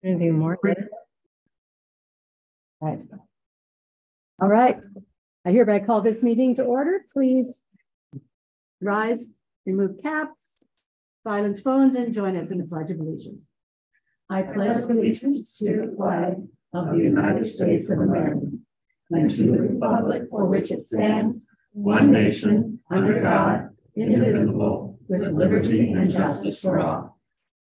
Anything more? Right. All right. I hereby call this meeting to order. Please rise, remove caps, silence phones, and join us in the Pledge of Allegiance. I pledge allegiance to the flag of the United States of America and to the republic for which it stands, one nation, under God, indivisible, with liberty and justice for all.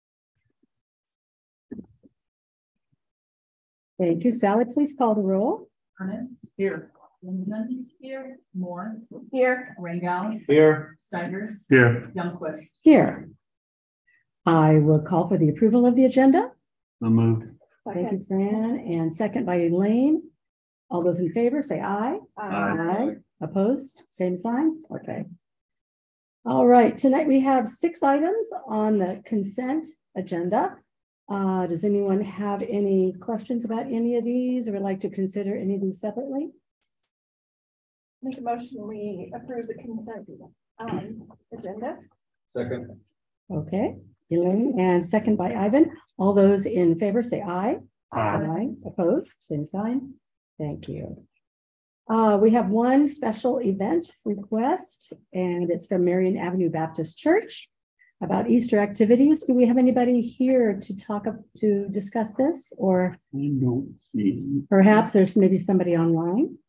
Thank you. Sally, please call the roll. Ernest. Here. Lindemann. Here. Moore. Here. Rangel. Here. Steigers. Here. Youngquist. Here. I will call for the approval of the agenda. So moved. Thank you, Fran. And second by Elaine. All those in favor say aye. Aye. Opposed? Same sign? Okay. All right. Tonight we have 6 items on the consent agenda. Does anyone have any questions about any of these or would like to consider any of these separately? Make a motion, we approve the consent agenda. Second. Okay, Elaine, and second by Ivan. All those in favor say aye. Aye. Opposed, same sign. Thank you. We have one special event request, and it's from Marion Avenue Baptist Church about Easter activities. Do we have anybody here to discuss this, or I don't see. perhaps there's maybe somebody online?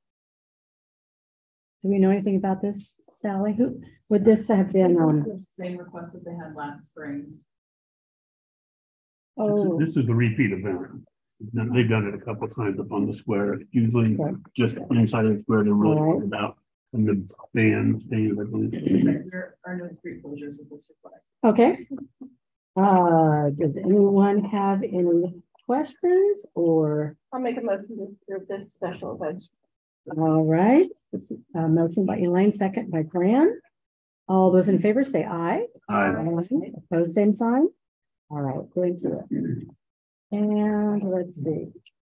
Do we know anything about this, Sally? Who would this have been on? The same request that they had last spring. Oh, This is a repeat event. They've done it a couple of times up on the square. Usually Okay. just inside of the square, they're really All right. worried about. And the band, I believe. There are no street closures with this request. okay. Does anyone have any questions or? I'll make a motion to approve this special event. All right, this is a motion by Elaine, second by Fran. All those in favor say aye. Aye. Opposed, same sign. All right, thank you. And let's see.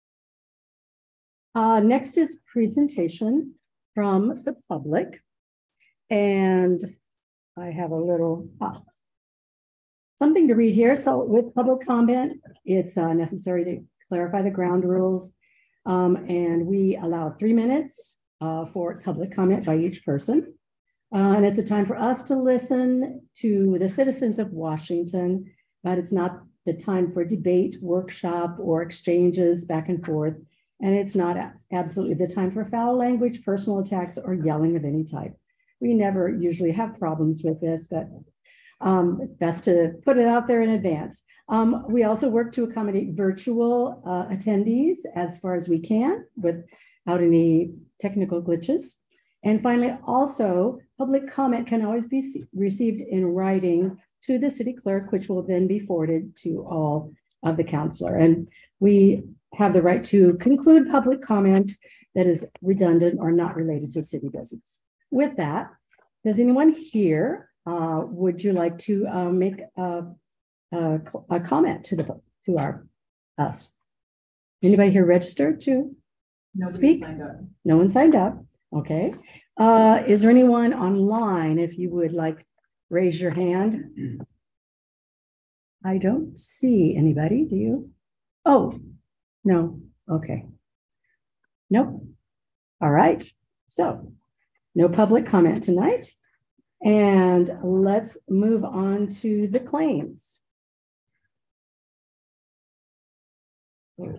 Next is presentation from the public. And I have a little something to read here. So with public comment, it's necessary to clarify the ground rules. And we allow 3 minutes for public comment by each person. And it's a time for us to listen to the citizens of Washington, but it's not the time for debate, workshop, or exchanges back and forth. And it's not absolutely the time for foul language, personal attacks, or yelling of any type. We never usually have problems with this, but it's best to put it out there in advance. We also work to accommodate virtual attendees as far as we can without any technical glitches. And finally, also, public comment can always be received in writing to the city clerk, which will then be forwarded to all of the counselor. And we have the right to conclude public comment that is redundant or not related to city business. With that, does anyone here would you like to make a comment to us? Anybody here registered to speak? Signed up. No one signed up. Okay. Is there anyone online? If you would like, raise your hand. I don't see anybody. Do you? Oh, no. Okay. Nope. All right. So no public comment tonight. And let's move on to the claims. Okay,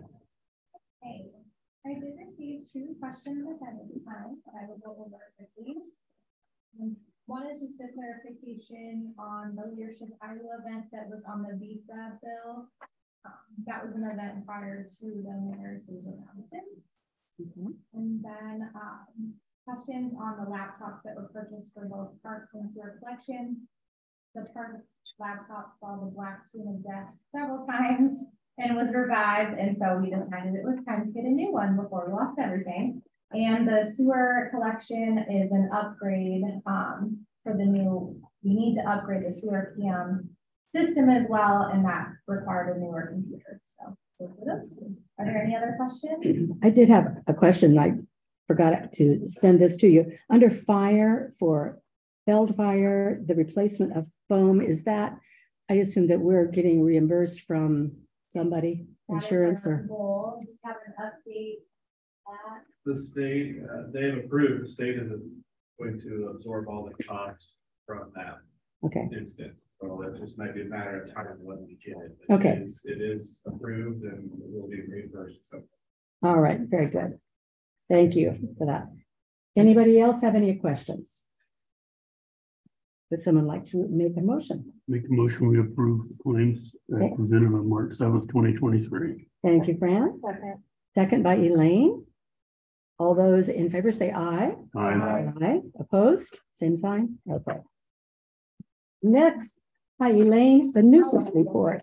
I did receive 2 questions ahead of time that I will go over quickly. One is just a clarification on the Leadership Iowa event that was on the visa bill. That was an event prior to the mayor's announcement. And then questions on the laptops that were purchased for both parks and sewer collection. The parks laptop saw the black screen of death several times and was revived, and so we decided it was time to get a new one before we lost everything. And the sewer collection is an upgrade for the new. We need to upgrade the sewer PM system as well, and that required a newer computer. So for those 2. Are there any other questions? I did have a question. I forgot to send this to you. Under fire, for failed fire, the replacement of foam, is that, I assume that we're getting reimbursed from somebody? insurance or? Goal, we have an update that. The state, they've approved, the state is going to absorb all the costs from that Okay, instance. So it just might be a matter of time when we get it. But Okay. It is approved and it will be reimbursed. So all right, very good. Thank you for that. Anybody else have any questions? Would someone like to make a motion? Make a motion, we approve the claims Okay. as presented on March 7th, 2023. Thank you, Fran. Second. Second by Elaine. All those in favor say aye. Aye. Aye. Opposed? Same sign? Okay. Next, hi Elaine, the nuisance report.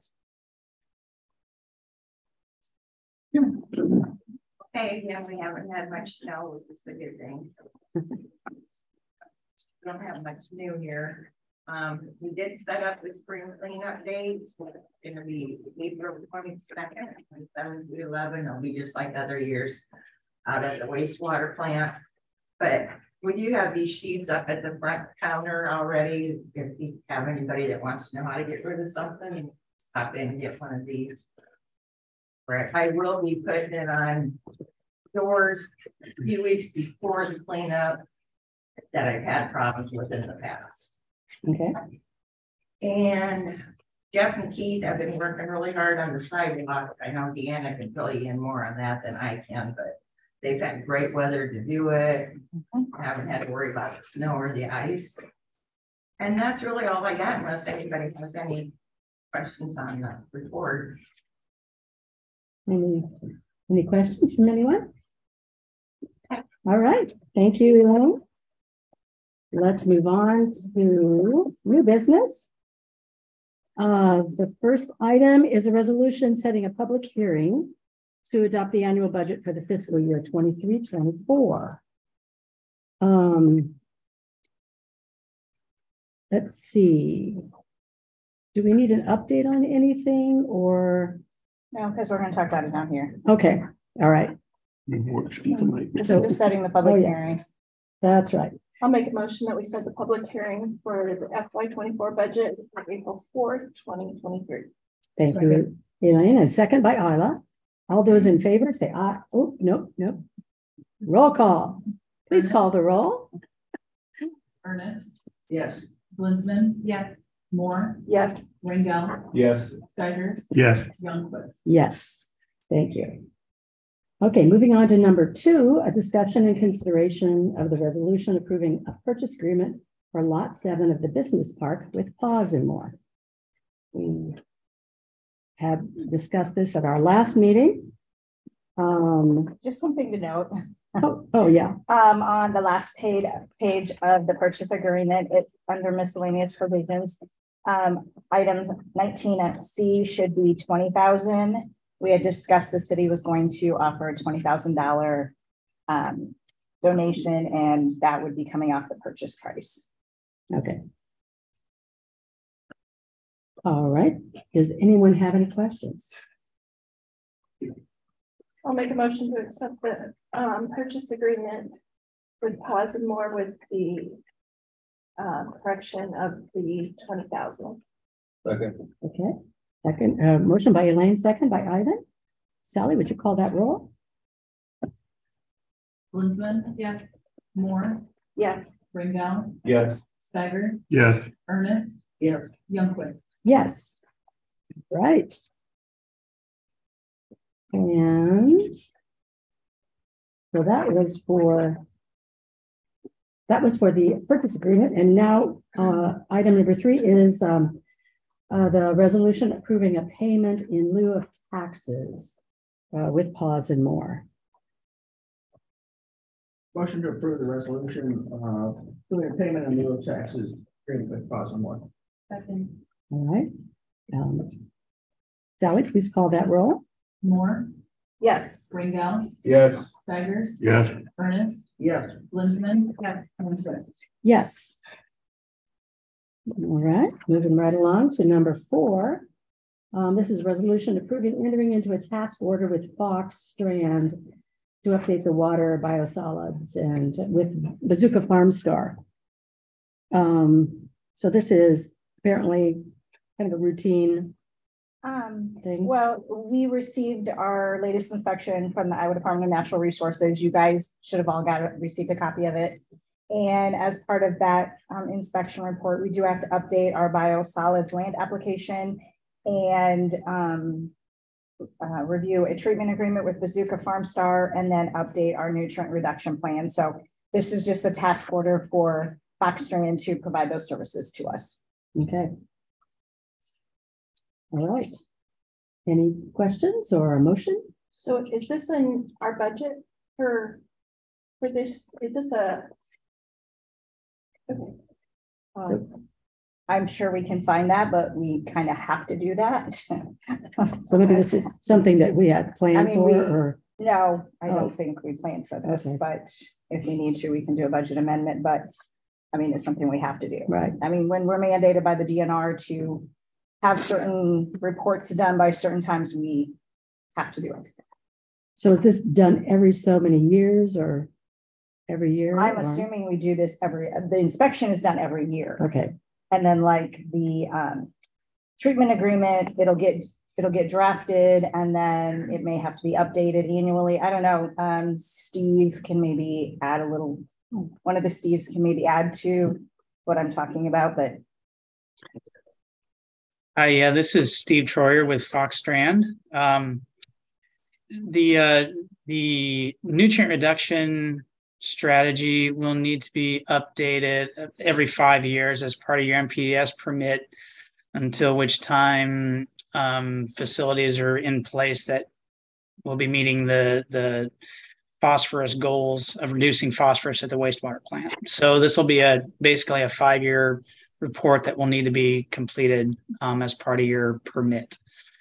Hey, yeah, we haven't had much snow, which is a good thing. Don't have much new here. We did set up the spring cleanup dates. It's gonna be April 22nd, from 7 to 11. It'll be just like other years out at the wastewater plant. But we do have these sheets up at the front counter already. If you have anybody that wants to know how to get rid of something, pop in and get one of these. Right, I will be putting it on doors a few weeks before the cleanup that I've had problems with in the past. Okay, And Jeff and Keith have been working really hard on the sidewalk. I know Deanna can fill you in more on that than I can, but they've had great weather to do it. Haven't had to worry about the snow or the ice. And that's really all I got unless anybody has any questions on the report. any questions from anyone? All right, thank you, Elaine. Let's move on to new business. The first item is a resolution setting a public hearing to adopt the annual budget for the fiscal year 23-24. Let's see. Do we need an update on anything or? No, because we're going to talk about it down here. Okay, all right, Worksheet tonight. Just setting the public Oh, yeah. hearing. that's right. I'll make a motion that we set the public hearing for the FY24 budget for April 4th, 2023. Thank you, Elaine. A second by Isla. All those in favor say aye. Oh, no. Roll call. Please call the roll. Ernest, Yes. Blinsman. Yes. Moore, Yes. Ringel, yes, Steigers, Yes, Youngquist. Yes, thank you. Okay, moving on to number 2, a discussion and consideration of the resolution approving a purchase agreement for Lot 7 of the business park with Paws and More. We have discussed this at our last meeting. Just something to note. Oh, yeah. On the last page of the purchase agreement, it's under miscellaneous provisions. Items 19C should be 20,000. We had discussed the city was going to offer a $20,000 donation, and that would be coming off the purchase price. Okay. All right. Does anyone have any questions? I'll make a motion to accept the purchase agreement with Paws and More with the correction of the 20,000. second, Okay. Second, motion by Elaine, second by Ivan. Sally, would you call that roll? Blinsman. Yes. Moore, Yes. Ringel, yes, Steiger, yes, Ernest. Yes. Youngquist. Yes. Right. And so that was for the purchase agreement. And now item number 3 is the resolution approving a payment in lieu of taxes with Paws and More. Motion to approve the resolution, doing a payment in lieu of taxes, agreement with Paws and More. Second. All right. Sally, please call that roll. Moore, Yes. Ringel, yes, Steigers, yes, Ernest, Yes. Blinsman. Yes. Youngquist. Yes. All right, moving right along to number 4. This is a resolution approving entering into a task order with Fox Strand to update the water biosolids and with Bazooka Farm Store. So this is apparently kind of a routine thing? Well, we received our latest inspection from the Iowa Department of Natural Resources. You guys should have all received a copy of it. And as part of that inspection report, we do have to update our biosolids land application and review a treatment agreement with Bazooka Farm Star, and then update our nutrient reduction plan. So this is just a task order for Fox Strand to provide those services to us. Okay. All right. Any questions or a motion? So is this in our budget for this? Is this a? Okay. I'm sure we can find that, but we kind of have to do that. So maybe this is something that we had planned I mean, for, or No, I Oh. don't think we planned for this, Okay. but if we need to, we can do a budget amendment, but I mean, it's something we have to do. right? I mean, when we're mandated by the DNR to have certain reports done by certain times, we have to do it. So is this done every so many years or every year? I'm or- assuming we do this the inspection is done every year. Okay, And then like the treatment agreement, it'll get drafted and then it may have to be updated annually. I don't know. Steve can maybe add one of the Steves can maybe add to what I'm talking about, but Hi, yeah, this is Steve Troyer with Fox Strand. The nutrient reduction strategy will need to be updated every 5 years as part of your NPDES permit, until which time facilities are in place that will be meeting the phosphorus goals of reducing phosphorus at the wastewater plant. So this will be basically a 5-year report that will need to be completed as part of your permit.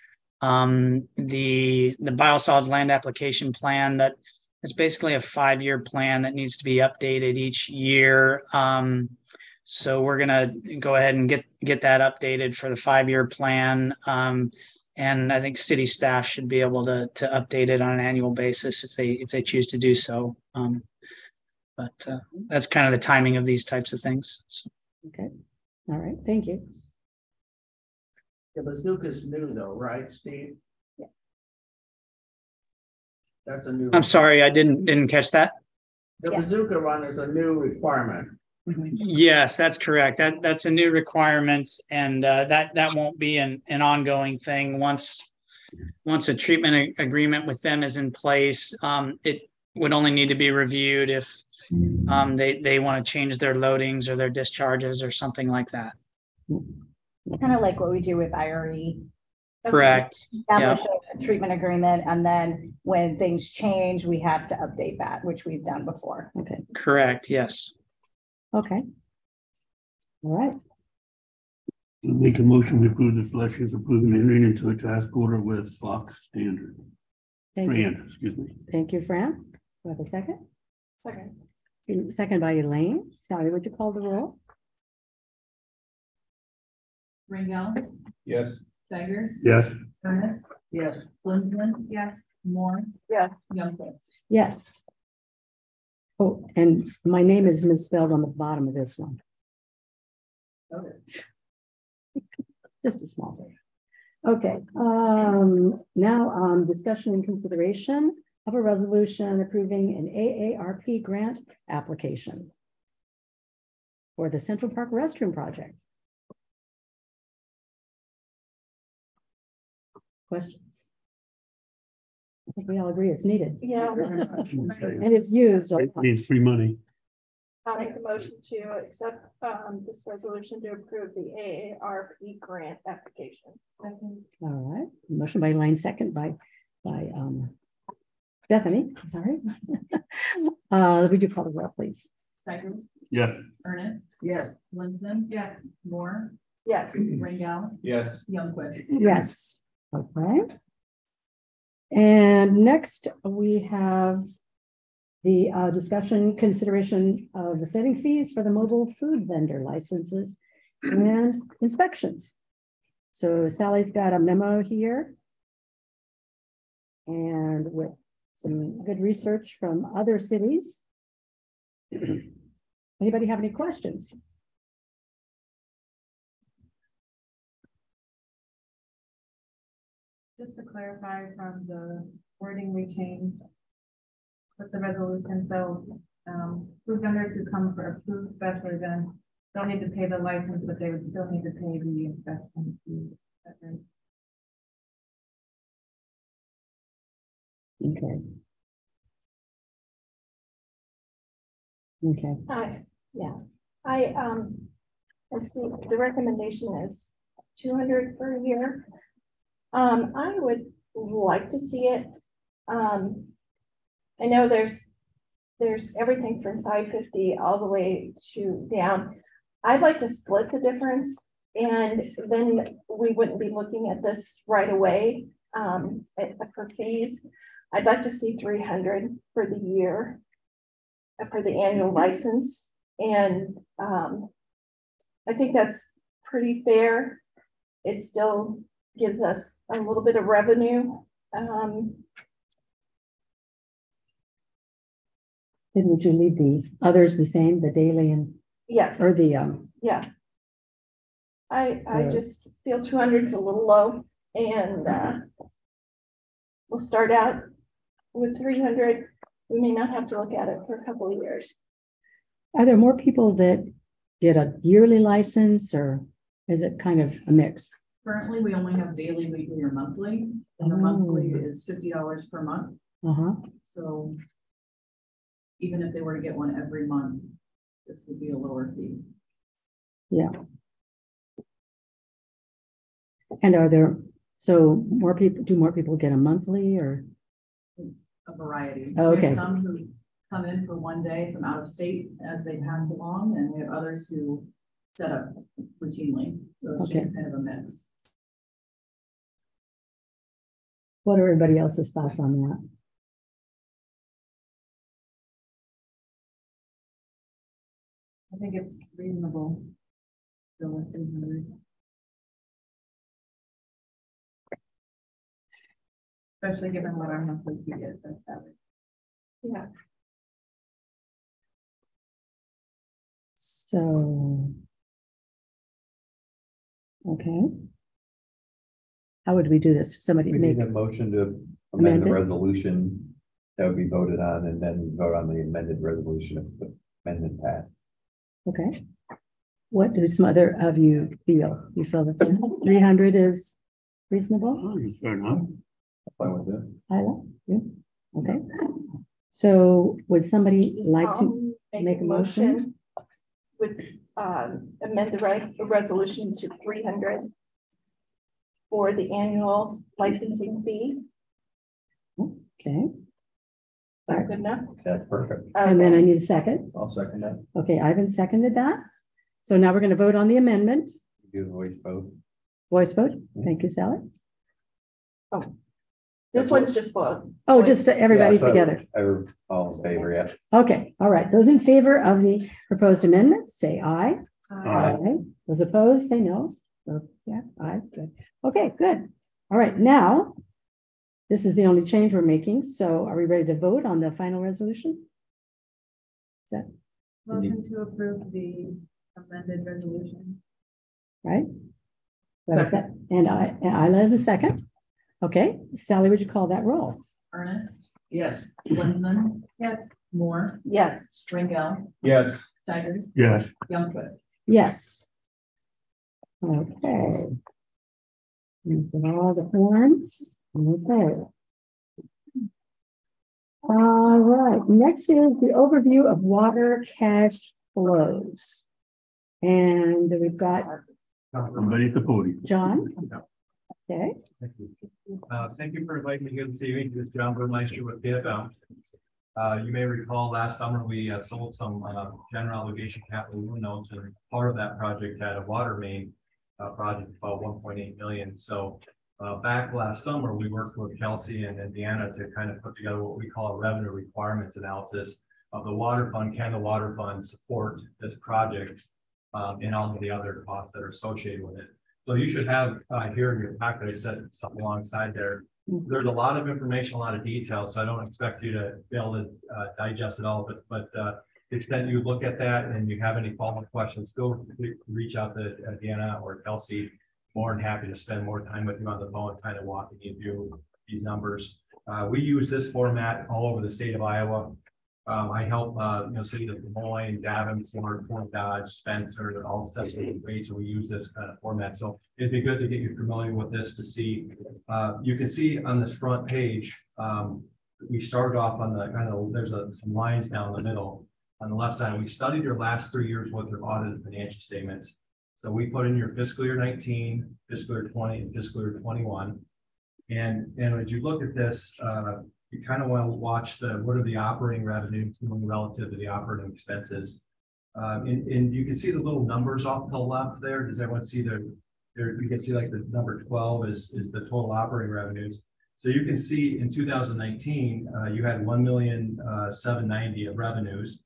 The biosolids land application plan, that is basically a 5-year plan that needs to be updated each year. So we're gonna go ahead and get that updated for the 5-year plan. And I think city staff should be able to update it on an annual basis if they choose to do so. But that's kind of the timing of these types of things. So. okay. All right, thank you. The bazooka's new though, right, Steve? Yeah. That's a new. I'm sorry, I didn't catch that. The Yeah. bazooka run is a new requirement. Yes, that's correct. That's a new requirement, and that won't be an ongoing thing. Once a treatment agreement with them is in place, it would only need to be reviewed if they want to change their loadings or their discharges or something like that. kind of like what we do with IRE. Correct. Establish a treatment agreement, and then when things change, we have to update that, which we've done before. Okay, Correct. Yes. okay. All right, Make a motion to approve the selections approving entering into a task order with Fox Standard. thank you. Strand, excuse me. Thank you, Fran. Do I have a second? Second. Second by Elaine. Sally, would you call the roll? Ringel, Yes. Staggers, Yes. Ernest, Yes. Lindsman. Yes. Moore, Yes. Youngquist. Yes. Oh, and my name is misspelled on the bottom of this one. Just a small thing. Okay, now discussion and consideration of a resolution approving an AARP grant application for the Central Park Restroom Project. Questions? I think we all agree it's needed. Yeah. And it's used. It needs free money. I'll make a motion to accept this resolution to approve the AARP grant application. All right, motion by Elaine, second by Bethany, sorry. Would you call the roll, please? Staggers, Yes. Ernest, Yes. Lindsman. Yes. Moore, Yes. Ringel, Yes. Youngquist. Yes, okay. And next we have the discussion consideration of the setting fees for the mobile food vendor licenses and inspections. So Sally's got a memo here. And with some good research from other cities. Anybody have any questions? clarify from the wording we changed with the resolution, so, food vendors who come for approved special events don't need to pay the license, but they would still need to pay the inspection fee. Is that right? Okay. Okay, The recommendation is 200 per year. I would like to see it. I know there's everything from 550 all the way to down. I'd like to split the difference, and then we wouldn't be looking at this right away for fees. I'd like to see 300 for the year for the annual license, and I think that's pretty fair. It still gives us a little bit of revenue. didn't you leave the others the same, the daily and, Yes, or the, yeah. I just feel 200 is a little low, and we'll start out with 300. We may not have to look at it for a couple of years. are there more people that get a yearly license, or is it kind of a mix? Currently, we only have daily, weekly, or monthly, and the monthly is $50 per month. Uh-huh. So even if they were to get one every month, this would be a lower fee. Yeah. And are there, so more people, do more people get a monthly, or? It's a variety. Oh, We okay. have some who come in for one day from out of state as they pass along, and we have others who set up routinely. So it's Okay. just kind of a mix. What are everybody else's thoughts on that? I think it's reasonable. Go with 300. Especially given what our monthly fee is as salary. Yeah. So. Okay. How would we do this? Somebody We make, need a motion to Amend amend the it? resolution that would be voted on, and then vote on the amended resolution if the amendment passed. okay. What do some other of you feel? You feel that 300 is reasonable? Oh, fair enough. Fine with it. Isla, you? Okay. So would somebody like to make a motion? With amend the resolution to 300 for the annual licensing fee. Okay, Is that good enough? That's perfect. and then I Okay. need a second. I'll second that. Okay, Ivan seconded that. So now we're going to vote on the amendment. Do a voice vote. Voice vote. Thank you, Sally. This one's just for. Oh, just everybody Yeah, so together. All in favor, yeah. Okay, all right. Those in favor of the proposed amendment, say aye. Aye. Those opposed, say no. Or, yeah, aye, good. Okay, good. All right, now, this is the only change we're making. So are we ready to vote on the final resolution? Is that Motion to approve the amended resolution. right? That is that. And Isla is a second. Okay, Sally, would you call that roll? Ernest, Yes. Lindman. Yes. Moore, Yes. Rangel, Yes. Tigers, Yes. Youngquist. Yes. Okay. And for all the forms. Okay. All right, next is the overview of water cash flows. And we've got Somebody at the podium. John. Okay, Thank you. Thank you for inviting me here this evening. This is John Burmeister with PFM. You may recall last summer, we sold some general obligation capital loan notes, and part of that project had a water main project about 1.8 million. So back last summer, we worked with Kelsey and Deanna to kind of put together what we call a revenue requirements analysis of the water fund. Can the water fund support this project and all of the other costs that are associated with it? So you should have here in your packet, I said something alongside there. There's a lot of information, a lot of detail, so I don't expect you to be able to digest it all, but to the extent you look at that and you have any follow-up questions, go reach out to Deanna or Kelsey, more than happy to spend more time with you on the phone, kind of walking you through these numbers. We use this format all over the state of Iowa. I help, cities of Des Moines, Davenport, Fort Dodge, Spencer, they're all set rates, so we use this kind of format. So it'd be good to get you familiar with this to see. You can see on this front page, we started off on the kind of, there's some lines down the middle. On the left side, we studied your last 3 years worth of audited financial statements. So we put in your fiscal year 19, fiscal year 20, and fiscal year 21. And as you look at this, you kind of want to watch what are the operating revenues relative to the operating expenses. And you can see the little numbers off to the left there. Does everyone see you can see like the number 12 is the total operating revenues. So you can see in 2019, you had 1,790,000 of revenues.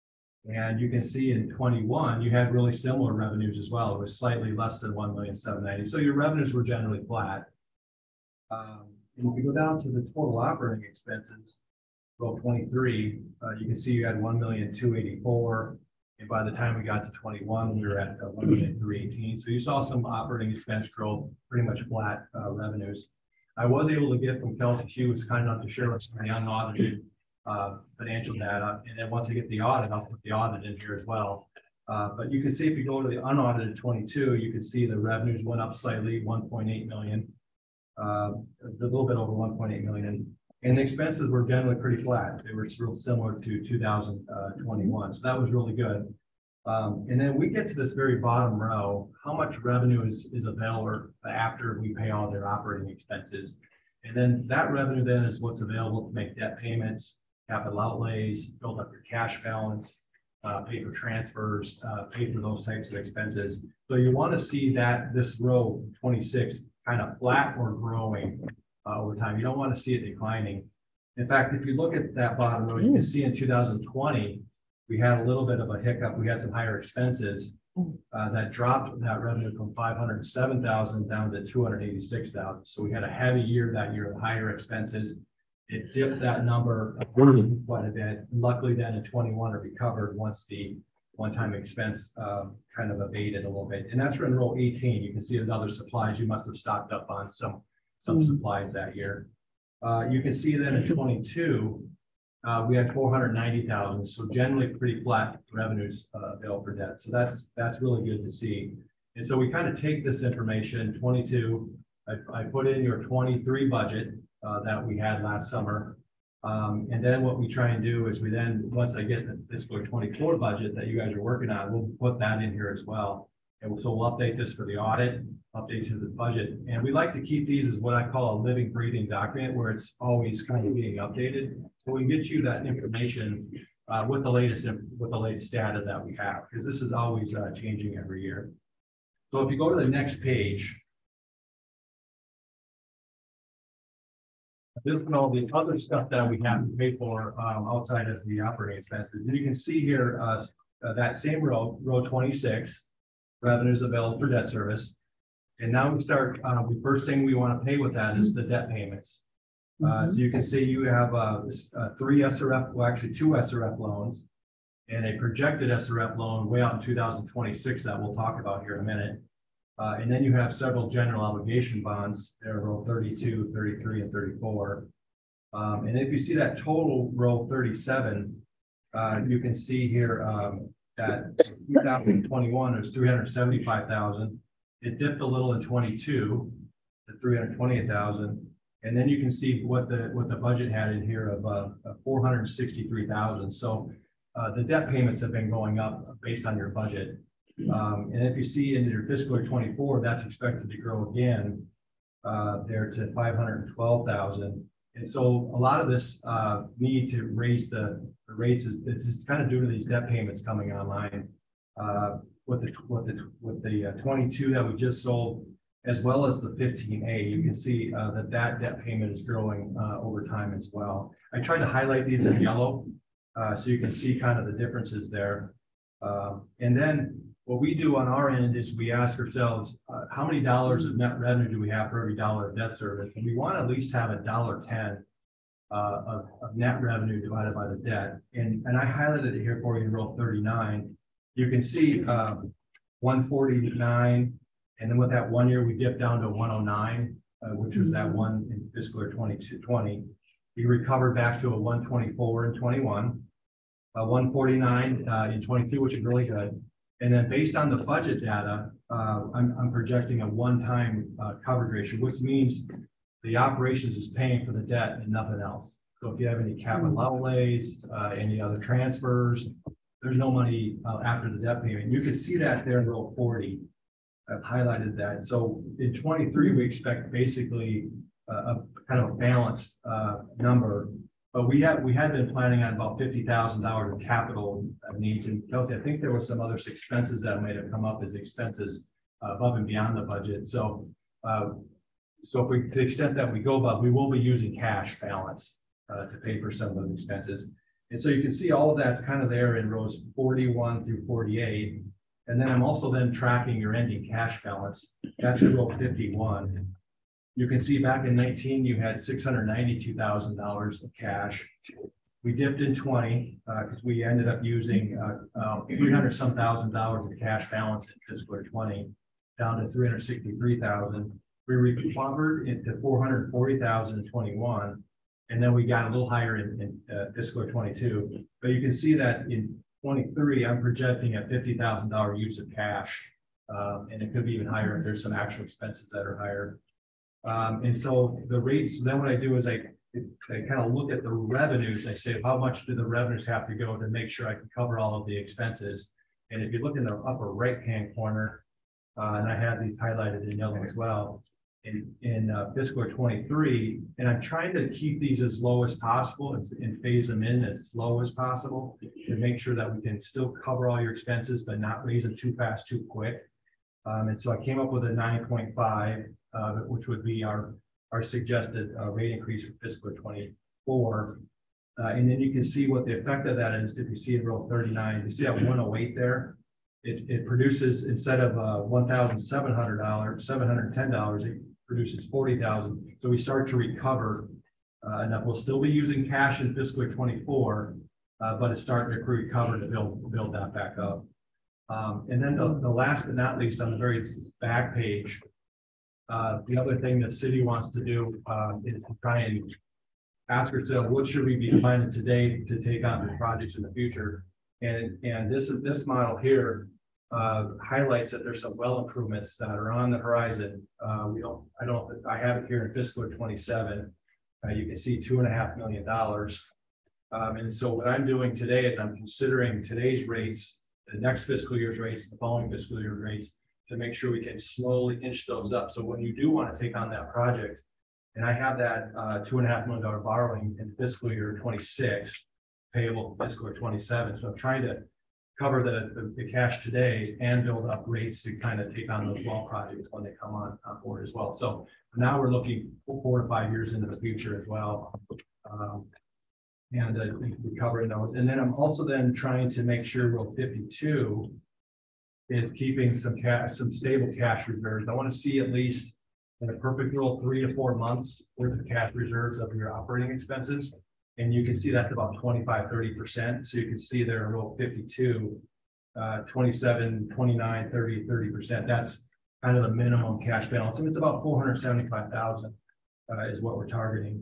And you can see in 21, you had really similar revenues as well. It was slightly less than 1,790,000. So your revenues were generally flat. And if you go down to the total operating expenses, row 23, you can see you had 1,284,000. And by the time we got to 21, we were at 1,318,000. So you saw some operating expense growth, pretty much flat revenues. I was able to get from Kelsey, she was kind enough to share with me the unaudited financial data. And then once I get the audit, I'll put the audit in here as well. But you can see if you go to the unaudited 22, you can see the revenues went up slightly, 1.8 million. A little bit over 1.8 million, and the expenses were generally pretty flat. They were real similar to 2021, so that was really good. And then we get to this very bottom row, how much revenue is available after we pay all their operating expenses. And then that revenue then is what's available to make debt payments, capital outlays, build up your cash balance, pay for transfers, pay for those types of expenses. So you want to see that this row 26 kind of flat or growing over time. You don't want to see it declining. In fact, if you look at that bottom row, you can see in 2020, we had a little bit of a hiccup. We had some higher expenses that dropped that revenue from 507,000 down to 286,000. So we had a heavy year that year of higher expenses. It dipped that number quite a bit. Luckily then in 21 it recovered once the one-time expense kind of abated a little bit. And that's in row 18. You can see there's other supplies. You must have stocked up on some supplies that year. You can see then in 22, we had 490,000. So generally pretty flat revenues available for debt. So that's really good to see. And so we kind of take this information, 22, I put in your 23 budget that we had last summer. And then what we try and do is we then, once I get the fiscal 24 budget that you guys are working on, we'll put that in here as well. And so we'll update this for the audit, update to the budget. And we like to keep these as what I call a living, breathing document where it's always kind of being updated. So we get you that information with the latest data that we have, because this is always changing every year. So if you go to the next page, this is all the other stuff that we have to pay for outside of the operating expenses. And you can see here that same row 26, revenues available for debt service. And now we start, the first thing we want to pay with that is the debt payments. So you can see you have 3 SRF, well actually 2 SRF loans and a projected SRF loan way out in 2026 that we'll talk about here in a minute. And then you have several general obligation bonds, they're row 32, 33, and 34. And if you see that total row 37, you can see here that 2021 is 375,000. It dipped a little in 22 to 328,000. And then you can see what the budget had in here of 463,000. So the debt payments have been going up based on your budget. And if you see into your fiscal year 24, that's expected to grow again there to 512,000. And so a lot of this need to raise the rates it's kind of due to these debt payments coming online with the 22 that we just sold, as well as the 15A. You can see that debt payment is growing over time as well. I tried to highlight these in yellow so you can see kind of the differences there. And then what we do on our end is we ask ourselves, how many dollars of net revenue do we have for every dollar of debt service? And we want to at least have $1.10 of net revenue divided by the debt. And I highlighted it here for you in row 39. You can see 149 And then with that 1 year, we dipped down to 109, which was that one in fiscal year 20. We recovered back to a 124 in 21, 149 in 22, which is really good. And then based on the budget data, I'm projecting a one-time coverage ratio, which means the operations is paying for the debt and nothing else. So if you have any capital outlays, any other transfers, there's no money after the debt payment. You can see that there in row 40. I've highlighted that. So in 23, we expect basically a kind of a balanced number. But we had been planning on about $50,000 of capital needs. And Kelsey, I think there was some other expenses that might have come up as expenses above and beyond the budget. So if we, to the extent that we go above, we will be using cash balance to pay for some of those expenses. And so you can see all of that's kind of there in rows 41 through 48. And then I'm also then tracking your ending cash balance. That's in row 51. You can see back in 19, you had $692,000 of cash. We dipped in 20 because we ended up using 300 some thousand dollars of cash balance in fiscal year 20 down to 363,000. We recovered into 440,000 in 21. And then we got a little higher in fiscal year 22. But you can see that in 23, I'm projecting a $50,000 use of cash. And it could be even higher if there's some actual expenses that are higher. And so the rates, then what I do is I kind of look at the revenues. I say, how much do the revenues have to go to make sure I can cover all of the expenses? And if you look in the upper right-hand corner, and I have these highlighted in yellow as well, in fiscal year 23, and I'm trying to keep these as low as possible and phase them in as slow as possible to make sure that we can still cover all your expenses, but not raise them too fast, too quick. And so I came up with a 9.5, which would be our suggested rate increase for fiscal year 24. And then you can see what the effect of that is. If you see in row 39, you see that 108 there. It produces, instead of $1,710, it produces 40,000. So we start to recover enough. We'll still be using cash in fiscal year 24, but it's starting to recover to build that back up. And then the last but not least, on the very back page, the other thing the city wants to do is to try and ask ourselves, what should we be planning today to take on the projects in the future? And this model here highlights that there's some well improvements that are on the horizon. I have it here in fiscal year 27. You can see $2.5 million. And so what I'm doing today is I'm considering today's rates, the next fiscal year's rates, the following fiscal year rates, to make sure we can slowly inch those up. So when you do want to take on that project, and I have that $2.5 million borrowing in fiscal year 26, payable fiscal year 27. So I'm trying to cover the cash today and build up rates to kind of take on those well projects when they come on board as well. So now we're looking 4 to 5 years into the future as well. And we're covering those. And then I'm also then trying to make sure row 52 is keeping some stable cash reserves. I want to see at least in a perfect world 3 to 4 months worth of cash reserves of your operating expenses. And you can see that's about 25-30%. So you can see there in row 52, 27, 29, 30, 30%. That's kind of the minimum cash balance. And it's about 475,000 is what we're targeting.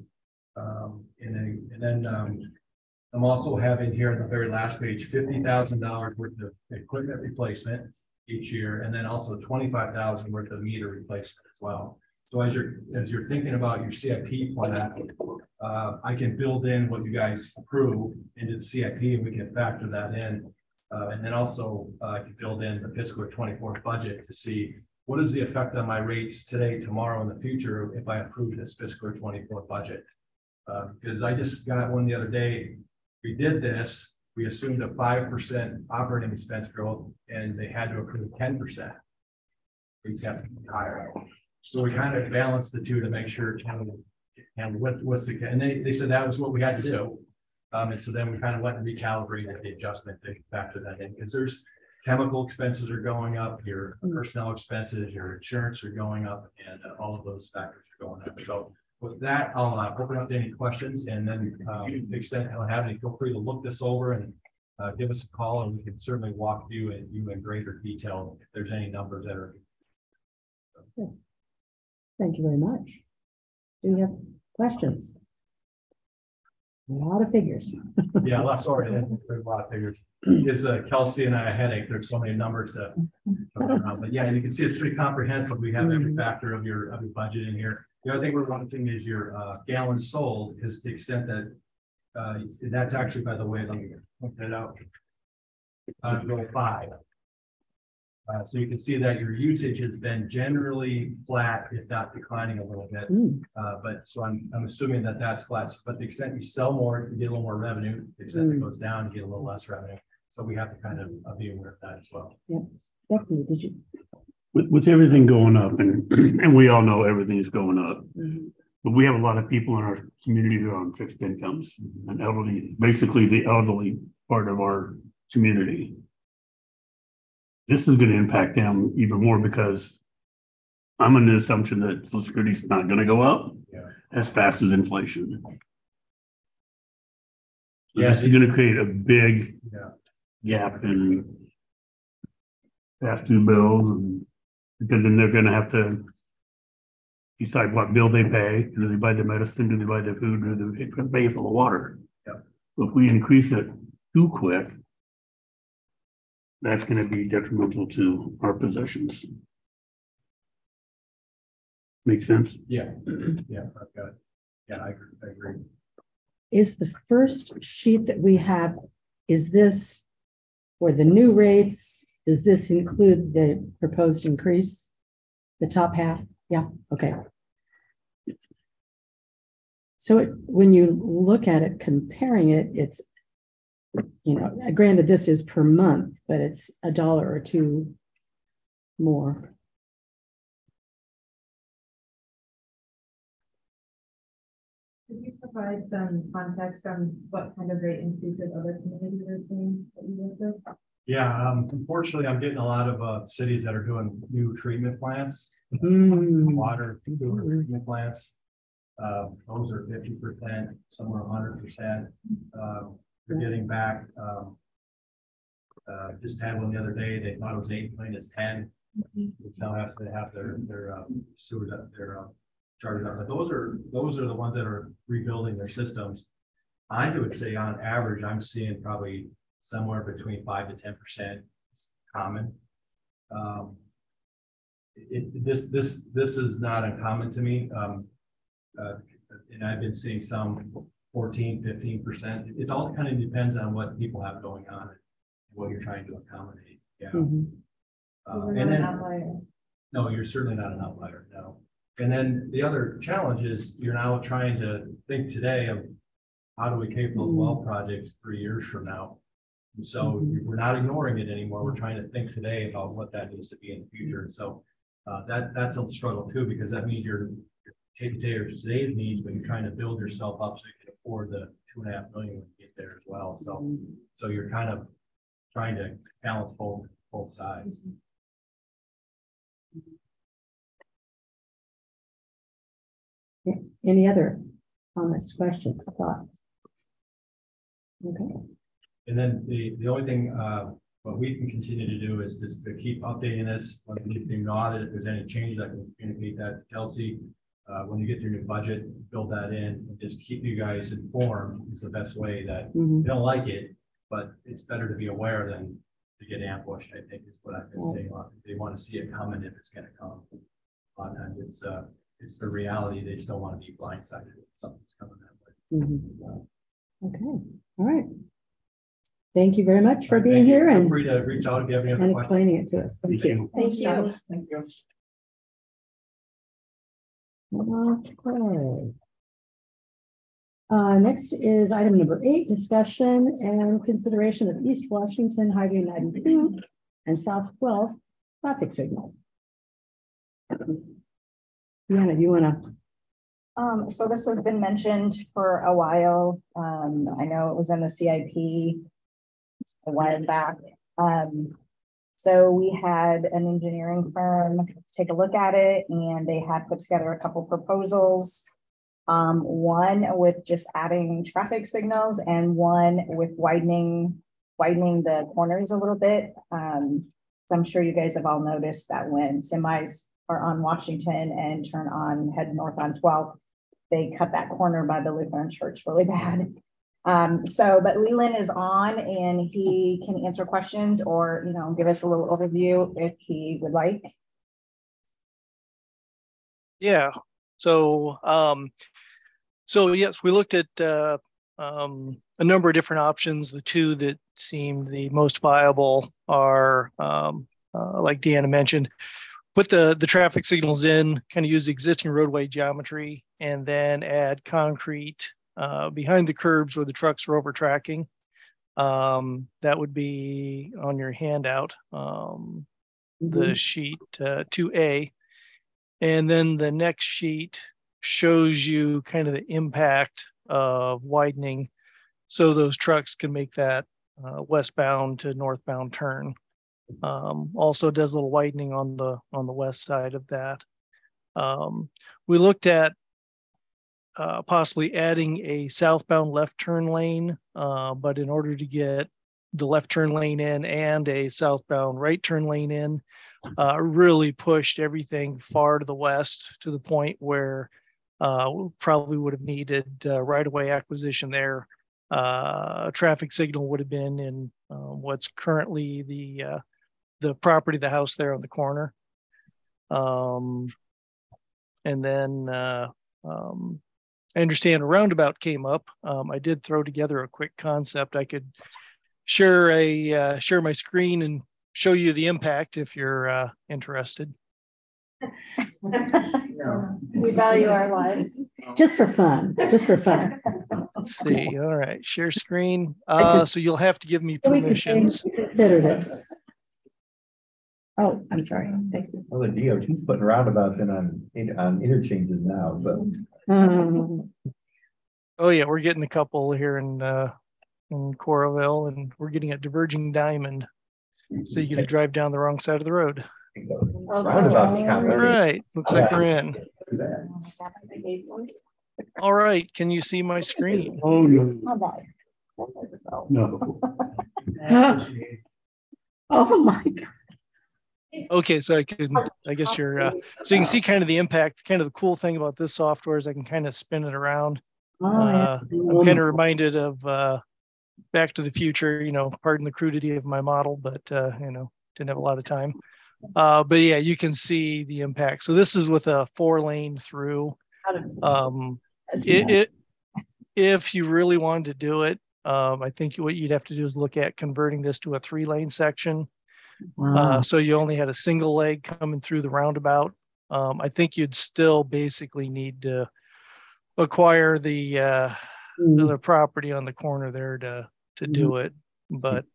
And then I'm also having here on the very last page, $50,000 worth of equipment replacement each year, and then also $25,000 worth of meter replacement as well. So as you're thinking about your CIP plan, I can build in what you guys approve into the CIP, and we can factor that in. And then also I can build in the fiscal year 24 budget to see what is the effect on my rates today, tomorrow, in the future if I approve this fiscal year 24 budget. Because I just got one the other day. We did this. We assumed a 5% operating expense growth, and they had to approve 10%. Except higher. So we kind of balanced the two to make sure and what's the, and they said that was what we had to do. And so then we kind of went and recalibrated the adjustment to factor that in, because there's chemical expenses are going up, your personnel expenses, your insurance are going up, and all of those factors are going up. So with that, I'll open up to any questions, and then to the extent I don't have any, feel free to look this over and give us a call, and we can certainly walk you in greater detail if there's any numbers that are Thank you very much. Do you have questions? A lot of figures. Yeah, sorry, there's a lot of figures. Is Kelsey and I a headache? There's so many numbers to go around, but yeah, you can see it's pretty comprehensive. We have every factor of your budget in here. The other thing we're wanting is your gallons sold, is the extent that that's actually, by the way, let me point that out. Row 5. So you can see that your usage has been generally flat, if not declining a little bit. But so I'm assuming that that's flat, but the extent you sell more, you get a little more revenue. The extent it goes down, you get a little less revenue. So we have to kind of be aware of that as well. Yeah, definitely. Did you? With everything going up, and we all know everything's going up, but we have a lot of people in our community who are on fixed incomes and elderly, basically the elderly part of our community. This is going to impact them even more because I'm under the assumption that Social Security is not going to go up as fast as inflation. So this is going to create a big gap in past due bills, and because then they're going to have to decide what bill they pay. Do they buy the medicine? Do they buy the food? Do they pay for the water? So if we increase it too quick, that's going to be detrimental to our positions. Make sense? Yeah, I've got it. Yeah, I agree. Is the first sheet that we have, is this for the new rates? Does this include the proposed increase? The top half? Yeah, okay. So when you look at it, comparing it, it's, granted this is per month, but it's $1 or $2 more. Could you provide some context on what kind of rate increases other communities are seeing that you work with? Yeah, unfortunately, I'm getting a lot of cities that are doing new treatment plants, water treatment plants. Those are 50%, some are 100%. They're getting back. Just had one the other day. They thought it was 8 million, it's 10. Which now has to have their sewers up, their charges up. But those are the ones that are rebuilding their systems. I would say on average, I'm seeing probably somewhere between 5 to 10% common. This is not uncommon to me. And I've been seeing some 14, 15%. It all kind of depends on what people have going on and what you're trying to accommodate. Yeah. And then, no, you're certainly not an outlier. No. And then the other challenge is you're now trying to think today of how do we pay for those well projects 3 years from now. And so we're not ignoring it anymore. We're trying to think today about what that needs to be in the future. And so that's a struggle too, because that means you're taking today's needs, but you're trying to build yourself up so you can afford the $2.5 million when you get there as well. So you're kind of trying to balance both sides. Any other comments, questions, thoughts? Okay. And then the only thing what we can continue to do is just to keep updating this. When we get the audit, if there's any changes, I can communicate that to Kelsey. When you get your new budget, build that in and just keep you guys informed is the best way. That they don't like it, but it's better to be aware than to get ambushed, I think is what I've been saying. They want to see it coming if it's going to come. A lot of times it's the reality. They just don't want to be blindsided if something's coming that way. Okay. All right. Thank you very much for being here and feel free to reach out if you have any other questions. Explaining it to us. Thank you. Thank you. Thank you. Okay. Next is item number 8, discussion and consideration of East Washington Highway 92 and South 12th traffic signal. Deanna, do you want to? So this has been mentioned for a while. I know it was in the CIP a while back. So we had an engineering firm take a look at it, and they had put together a couple proposals. One with just adding traffic signals, and one with widening the corners a little bit. So I'm sure you guys have all noticed that when semis are on Washington and turn on, head north on 12th. They cut that corner by the Lutheran church really bad. But Leland is on and he can answer questions or, give us a little overview if he would like. Yeah. So yes, we looked at a number of different options. The two that seemed the most viable are, like Deanna mentioned, put the traffic signals in, kind of use existing roadway geometry, and then add concrete behind the curbs where the trucks are over tracking. That would be on your handout, the sheet 2A. And then the next sheet shows you kind of the impact of widening so those trucks can make that westbound to northbound turn. Also does a little widening on the west side of that. We looked at possibly adding a southbound left turn lane, but in order to get the left turn lane in and a southbound right turn lane in, really pushed everything far to the west to the point where we probably would have needed right-of-way acquisition there. A traffic signal would have been in what's currently the property, the house there on the corner. And then I understand a roundabout came up. I did throw together a quick concept. I could share my screen and show you the impact if you're interested. We value our lives. Just for fun, Let's see. All right, share screen. just- So you'll have to give me We permissions. considered it. Oh, I'm sorry. Thank you. Well, the DOT's putting roundabouts in on interchanges now, so. Oh yeah, we're getting a couple here in Coralville, and we're getting a diverging diamond, so you can drive down the wrong side of the road. Roundabouts count. All right, looks like we're in. All right, can you see my screen? Oh, no. No. Oh, my God. Okay, so I guess you're, so you can see kind of the impact. Kind of the cool thing about this software is I can kind of spin it around. I'm kind of reminded of Back to the Future, pardon the crudity of my model, but, didn't have a lot of time. But yeah, you can see the impact. So this is with a 4-lane through. If you really wanted to do it, I think what you'd have to do is look at converting this to a 3-lane section. Wow. So you only had a single leg coming through the roundabout. I think you'd still basically need to acquire the property on the corner there to do it. But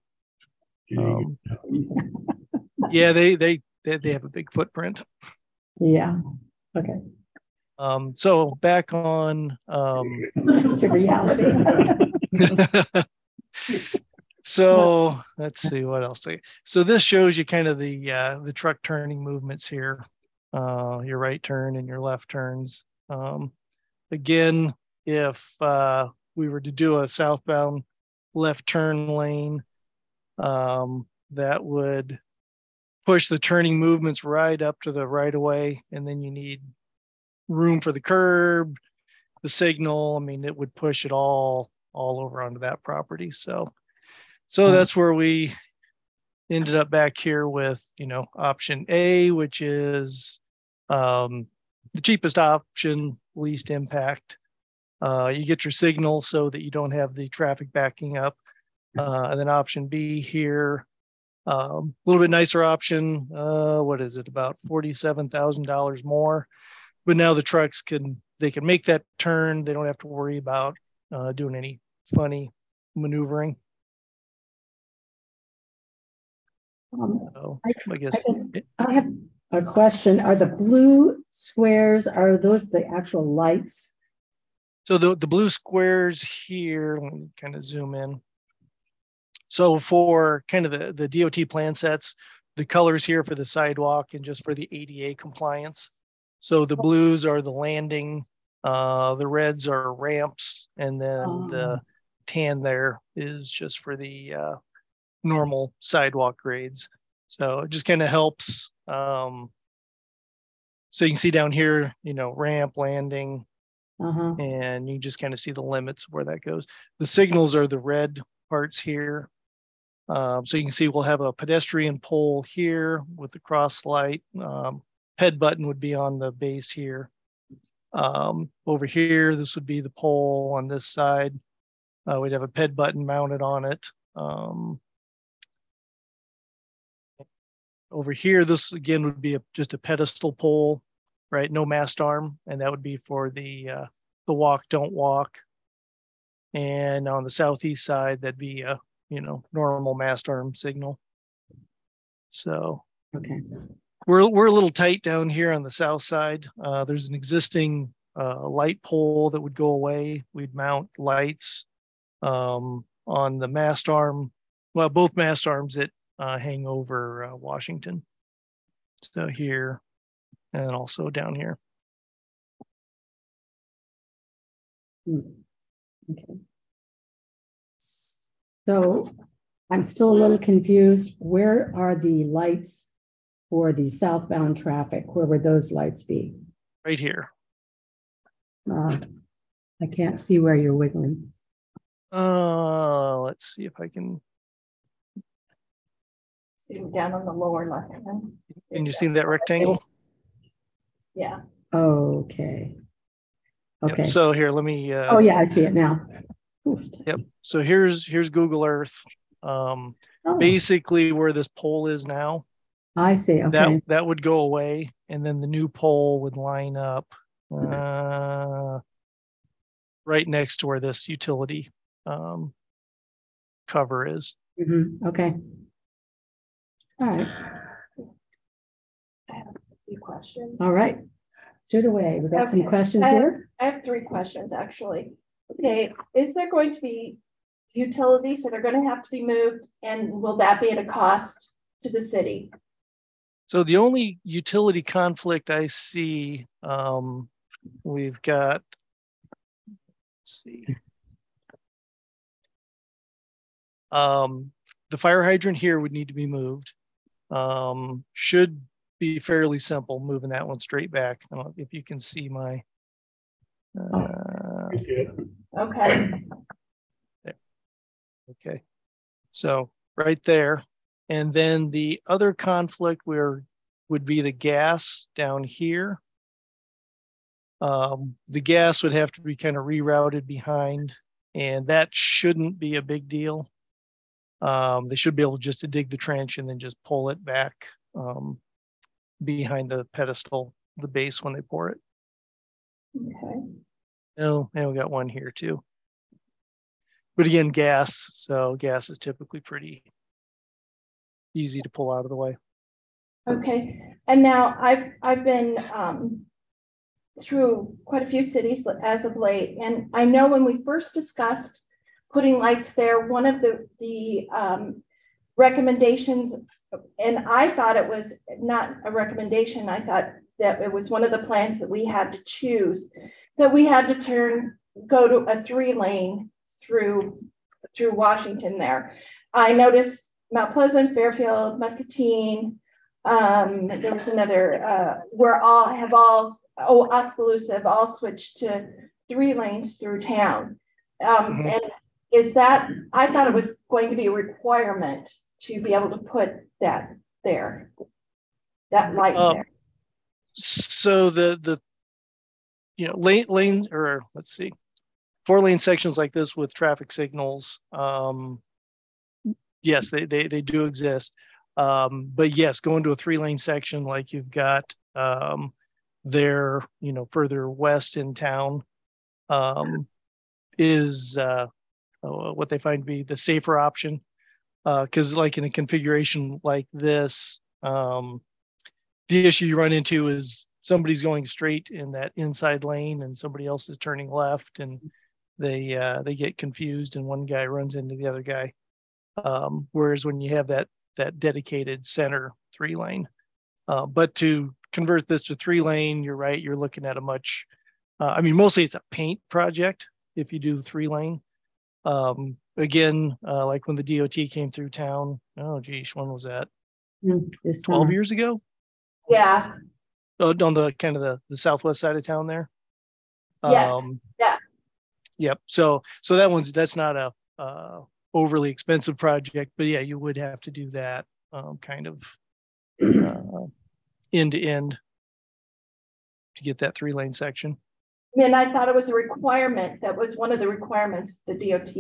yeah, they have a big footprint. Yeah. Okay. So back on To reality. So let's see what else. So this shows you kind of the truck turning movements here, your right turn and your left turns. Again, if we were to do a southbound left turn lane, that would push the turning movements right up to the right of way, and then you need room for the curb, the signal. I mean, it would push it all over onto that property. So that's where we ended up back here with, option A, which is the cheapest option, least impact. You get your signal so that you don't have the traffic backing up. And then option B here, a little bit nicer option. What is it? About $47,000 more. But now the trucks can make that turn. They don't have to worry about doing any funny maneuvering. So I guess I have a question. Are the blue squares, are those the actual lights? So the blue squares here, let me kind of zoom in. So for kind of the DOT plan sets, the colors here for the sidewalk and just for the ADA compliance. So the blues are the landing, the reds are ramps, and then the tan there is just for the normal sidewalk grades. So it just kind of helps So you can see down here, ramp, landing, Uh-huh. and you can just kind of see the limits of where that goes. The signals are the red parts here. So you can see we'll have a pedestrian pole here with the cross light. Head button would be on the base here. Over here, this would be the pole on this side. We'd have a ped button mounted on it. Over here, this again would be just a pedestal pole, right? No mast arm, and that would be for the walk, don't walk. And on the southeast side, that'd be a normal mast arm signal. So Okay. we're a little tight down here on the south side. There's an existing light pole that would go away. We'd mount lights on the mast arm. Well, both mast arms that hang over Washington. So here and also down here. Okay. So I'm still a little confused. Where are the lights for the southbound traffic? Where would those lights be? Right here. I can't see where you're wiggling. Let's see if I can. See them down on the lower left hand. Can you see that rectangle? Yeah. Okay. Okay. Yep. So here, let me. Oh yeah, I see it now. Yep. So here's Google Earth. Basically where this pole is now. I see. Okay. That would go away, and then the new pole would line up right next to where this utility cover is. Mm-hmm. Okay. All right. I have a few questions. All right. Shoot away. We got some Okay. questions here. I have 3 questions actually. Okay, is there going to be utilities that are going to have to be moved, and will that be at a cost to the city? So the only utility conflict I see, we've got, let's see. The fire hydrant here would need to be moved. Should be fairly simple, moving that one straight back. I don't know if you can see my. Okay. Okay. So right there. And then the other conflict would be the gas down here. The gas would have to be kind of rerouted behind, and that shouldn't be a big deal. They should be able just to dig the trench and then just pull it back behind the pedestal, the base when they pour it. Okay. Oh, and we got one here too. But again, gas. So gas is typically pretty easy to pull out of the way. Okay. And now I've been through quite a few cities as of late, and I know when we first discussed putting lights there, one of the recommendations, and I thought it was not a recommendation, I thought that it was one of the plans that we had to choose, that we had to go to a 3-lane through Washington there. I noticed Mount Pleasant, Fairfield, Muscatine, there was another, Oskaloosa have all switched to 3 lanes through town. And is that, I thought it was going to be a requirement to be able to put that there, that light there. So the lane, or let's see, 4-lane sections like this with traffic signals, yes, they do exist. But yes, going to a 3-lane section like you've got there, further west in town, is what they find to be the safer option. Because like in a configuration like this, the issue you run into is somebody's going straight in that inside lane and somebody else is turning left, and they get confused and one guy runs into the other guy. Whereas when you have that dedicated center 3-lane, but to convert this to 3-lane, you're right, you're looking at a much, mostly it's a paint project if you do 3-lane. Again, like when the DOT came through town, oh geez, when was that? 12 years ago? Yeah. on the kind of the southwest side of town there. Yes, yeah. Yep. So that's not a overly expensive project, but yeah, you would have to do that kind of end to end to get that 3-lane section. And I thought it was a requirement. That was one of the requirements the DOT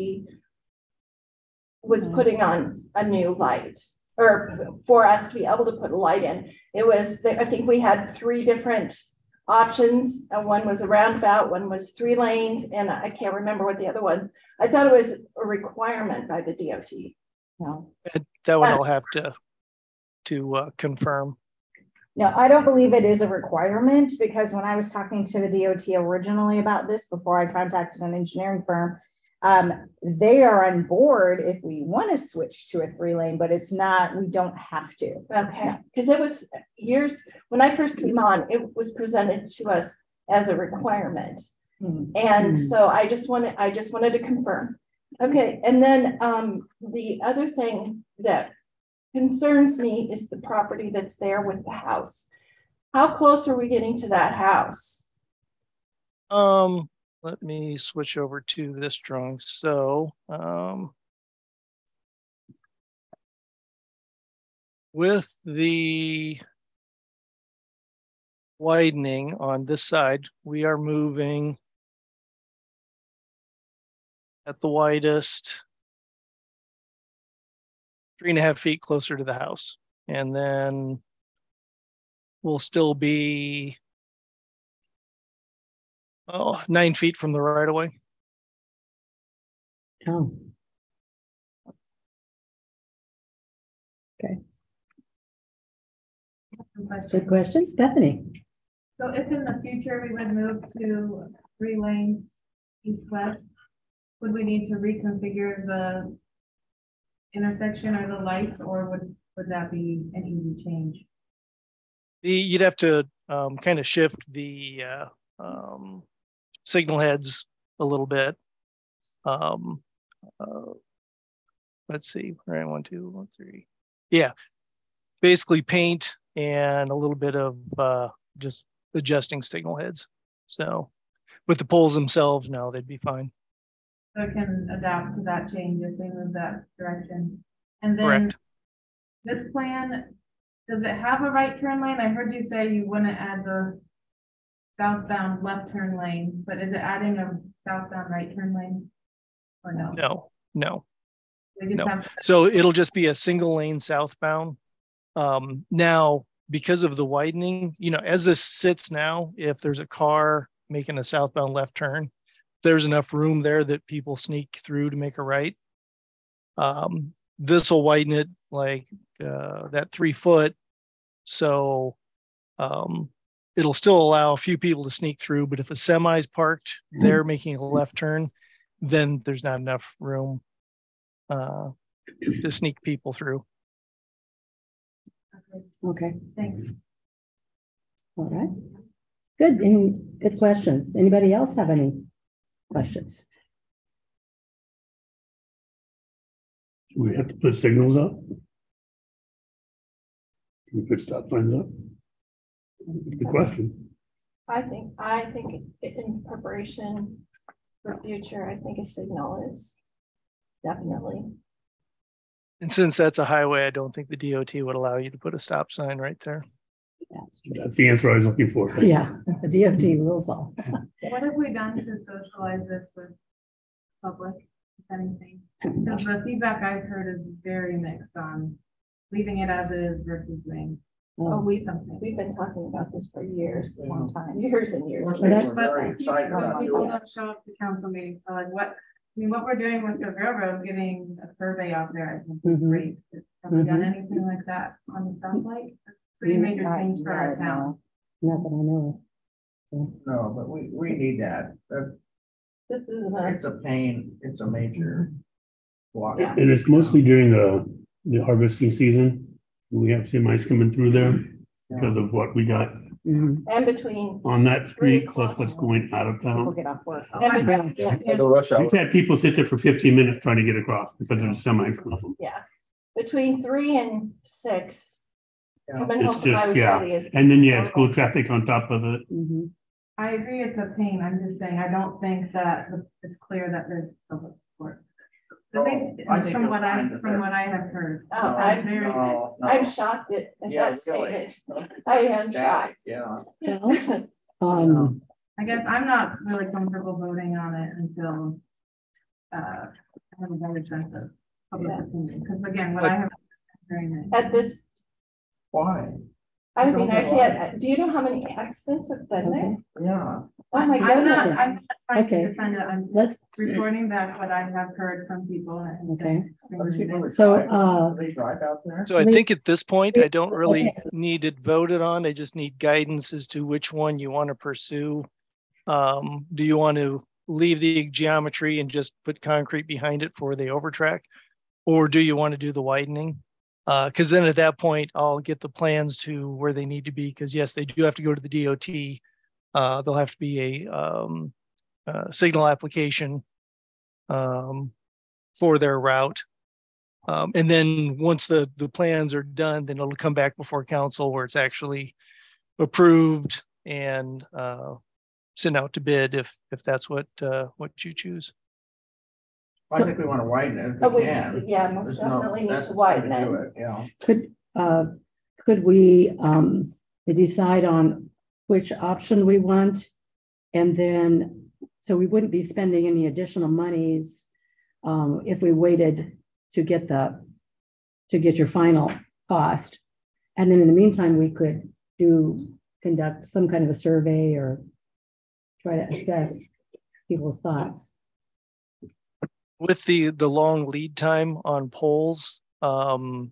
was putting on a new light, or for us to be able to put a light in. It was, I think we had 3 different options. One was a roundabout, one was 3 lanes, and I can't remember what the other was. I thought it was a requirement by the DOT. No. That one I'll have to confirm. No, I don't believe it is a requirement, because when I was talking to the DOT originally about this, before I contacted an engineering firm, they are on board if we want to switch to a 3-lane, but it's not, we don't have to. Okay, because it was years, when I first came on, it was presented to us as a requirement. And so I just wanted to confirm. Okay, and then the other thing that concerns me is the property that's there with the house. How close are we getting to that house? Let me switch over to this drawing. So with the widening on this side, we are moving at the widest 3.5 feet closer to the house. And then we'll still be 9 feet from the right of way. Oh. Okay. Good question, Stephanie. So if in the future we would move to 3 lanes east-west, would we need to reconfigure the intersection or the lights, or would that be an easy change? You'd have to kind of shift the signal heads a little bit. Let's see, right, 1, 2, 1, 3. Yeah, basically paint and a little bit of just adjusting signal heads. So, but the poles themselves, no, they'd be fine. So it can adapt to that change if they move that direction. And then Correct. This plan, does it have a right turn lane? I heard you say you wouldn't add the southbound left turn lane, but is it adding a southbound right turn lane or no? No. No. So it'll just be a single lane southbound. Now, because of the widening, as this sits now, if there's a car making a southbound left turn, there's enough room there that people sneak through to make a right. This will widen it like that 3 foot. So it'll still allow a few people to sneak through, but if a semi's parked there making a left turn, then there's not enough room to sneak people through. Okay, Thanks. all right. Good, any good questions? Anybody else have any questions? Do we have to put signals up? Can we put stop signs up? The question. I think in preparation for future, I think a signal is definitely. And since that's a highway, I don't think the DOT would allow you to put a stop sign right there. That's the answer I was looking for. Yeah, the DOT rules all. What have we done to socialize this with public, if anything? Because the feedback I've heard is very mixed on leaving it as is versus doing. We've been talking about this for years, a long time, years and years. Very excited But about people it. don't show up to council meetings, so like what we're doing with the railroad, getting a survey out there, I think is great. Have we done anything like that on the stoplight? That's a pretty major change for our town. Not that I know of. So, No, but we need that. This is It's a pain. It's a major block. And it's mostly during the harvesting season. We have semis coming through there because of what we got and between. on that street, plus what's going out of People town. get off work. The rush hour. We've had people sit there for 15 minutes trying to get across because there's semis. Yeah, between 3 and 6 Coming It's home from just, Iowa yeah. City is. And then you have school traffic on top of it. Mhm. I agree it's a pain. I'm just saying, I don't think that it's clear that there's public support. At least I think from you'll what find that I have heard. Oh, Very- I'm shocked at Yeah, that really. statement. I am shocked. Yeah. Well, um, I guess I'm not really comfortable voting on it until I have a better sense of public opinion, because again, what I have. At this, Why? I mean, I can't, do you know how many accidents have been there? Yeah. Oh, my I'm not goodness. trying Okay. to defend it. I'm let's, reporting back what I have heard from people. and Okay. extremely- So, They drive out there? So I Lee- think at this point, I don't really Okay. need it voted on. I just need guidance as to which one you want to pursue. Do you want to leave the geometry and just put concrete behind it for the overtrack? Or do you want to do the widening? Because then at that point, I'll get the plans to where they need to be. Because yes, they do have to go to the DOT. There'll have to be a signal application for their route. And then once the plans are done, then it'll come back before council where it's actually approved and sent out to bid if that's what you choose. I think we want to widen it. Oh, If we we, can. yeah, most There's no- definitely need that's to the time widen do it. Yeah. could we decide on which option we want? And then, so we wouldn't be spending any additional monies if we waited to get your final cost. And then in the meantime, we could conduct some kind of a survey or try to assess people's thoughts. With the long lead time on poles, right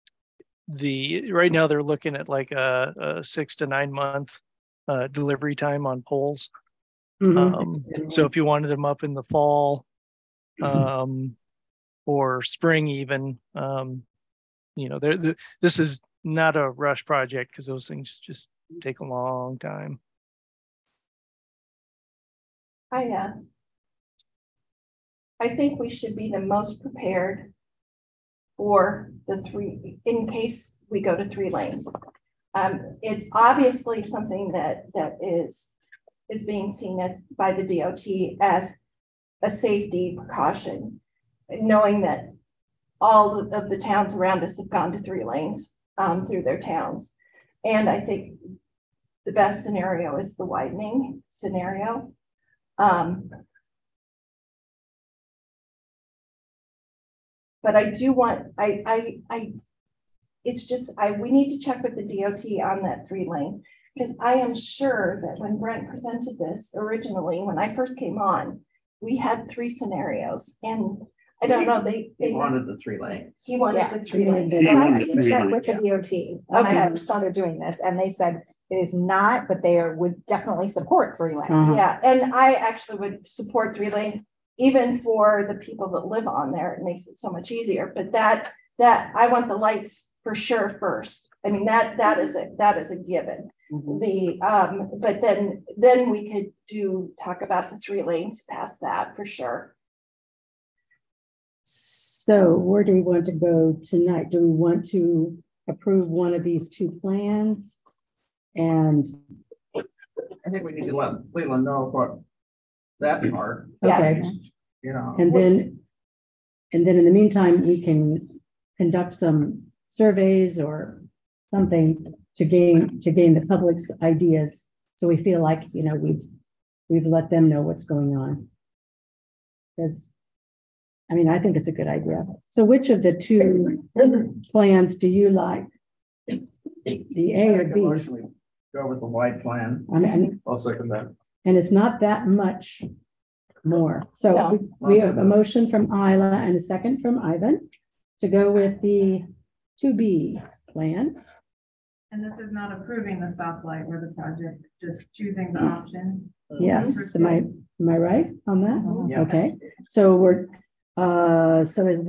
now they're looking at like a 6 to 9 month delivery time on poles. So if you wanted them up in the fall or spring even, this is not a rush project because those things just take a long time. I think we should be the most prepared for the three, in case we go to 3 lanes. It's obviously something that is being seen as by the DOT as a safety precaution, knowing that all of the towns around us have gone to 3 lanes through their towns. And I think the best scenario is the widening scenario. But I do want, it's just, we need to check with the DOT on that 3 lane, because I am sure that when Brent presented this originally, when I first came on, we had 3 scenarios, and I don't know, they wanted the 3 lane. He wanted the 3 lanes. He wanted I the can 3 check lanes. with the DOT. When I Okay. had started doing this, and they said it is not, but they would definitely support 3 lanes. Yeah, and I actually would support 3 lanes, even for the people that live on there. It makes it so much easier. But that I want the lights for sure first. I mean, that is a given. But then we could talk about the 3 lanes past that for sure. So where do we want to go tonight? Do we want to approve one of these 2 plans? And I think we need to let Leland know what that part. okay, You know. and then in the meantime, we can conduct some surveys or something to gain the public's ideas. So we feel like, we've let them know what's going on. Because, I mean, I think it's a good idea. So which of the 2 plans do you like? The A or B? Go with the wide plan. I mean, I'll second that. and it's not that much more. So No. we have a motion from Isla and a second from Ivan to go with the 2B plan. And this is not approving the stoplight or the project, just choosing the option. Yes, am I right on that? Yeah. Okay, so so is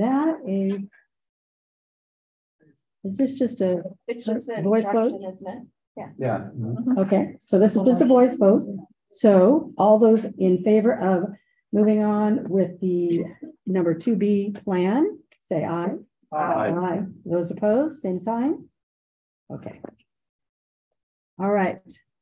this just a, It's just an voice vote? instruction, isn't it? Yeah. okay, so this is just a voice vote. So all those in favor of moving on with the number 2B plan, say aye. Aye. Aye. Those opposed, same sign. Okay. All right.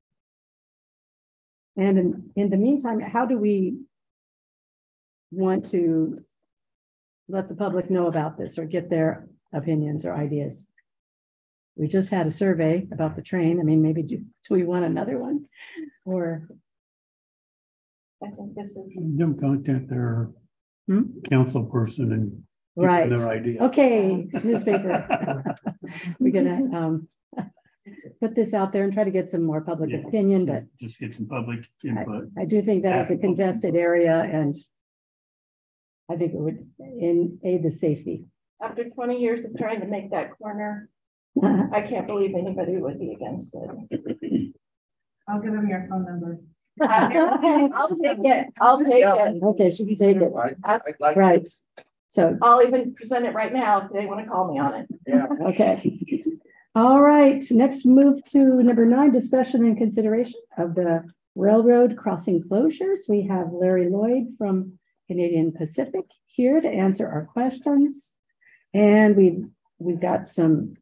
And in the meantime, how do we want to let the public know about this or get their opinions or ideas? We just had a survey about the train. I mean, maybe do we want another one? Or I think this is. Them contact their council person and give them right. their idea. Okay, newspaper. We're gonna put this out there and try to get some more public opinion, but just get some public input. I do think that is a congested area, and I think it would aid the safety. After 20 years of trying to make that corner, I can't believe anybody would be against it. I'll give them your phone number. I'll take it. I'll take it. Okay, she can take it. I'd like. Right. So I'll even present it right now if they want to call me on it. Yeah. okay. All right. Next, move to number 9, discussion and consideration of the railroad crossing closures. We have Larry Lloyd from Canadian Pacific here to answer our questions, and we've got some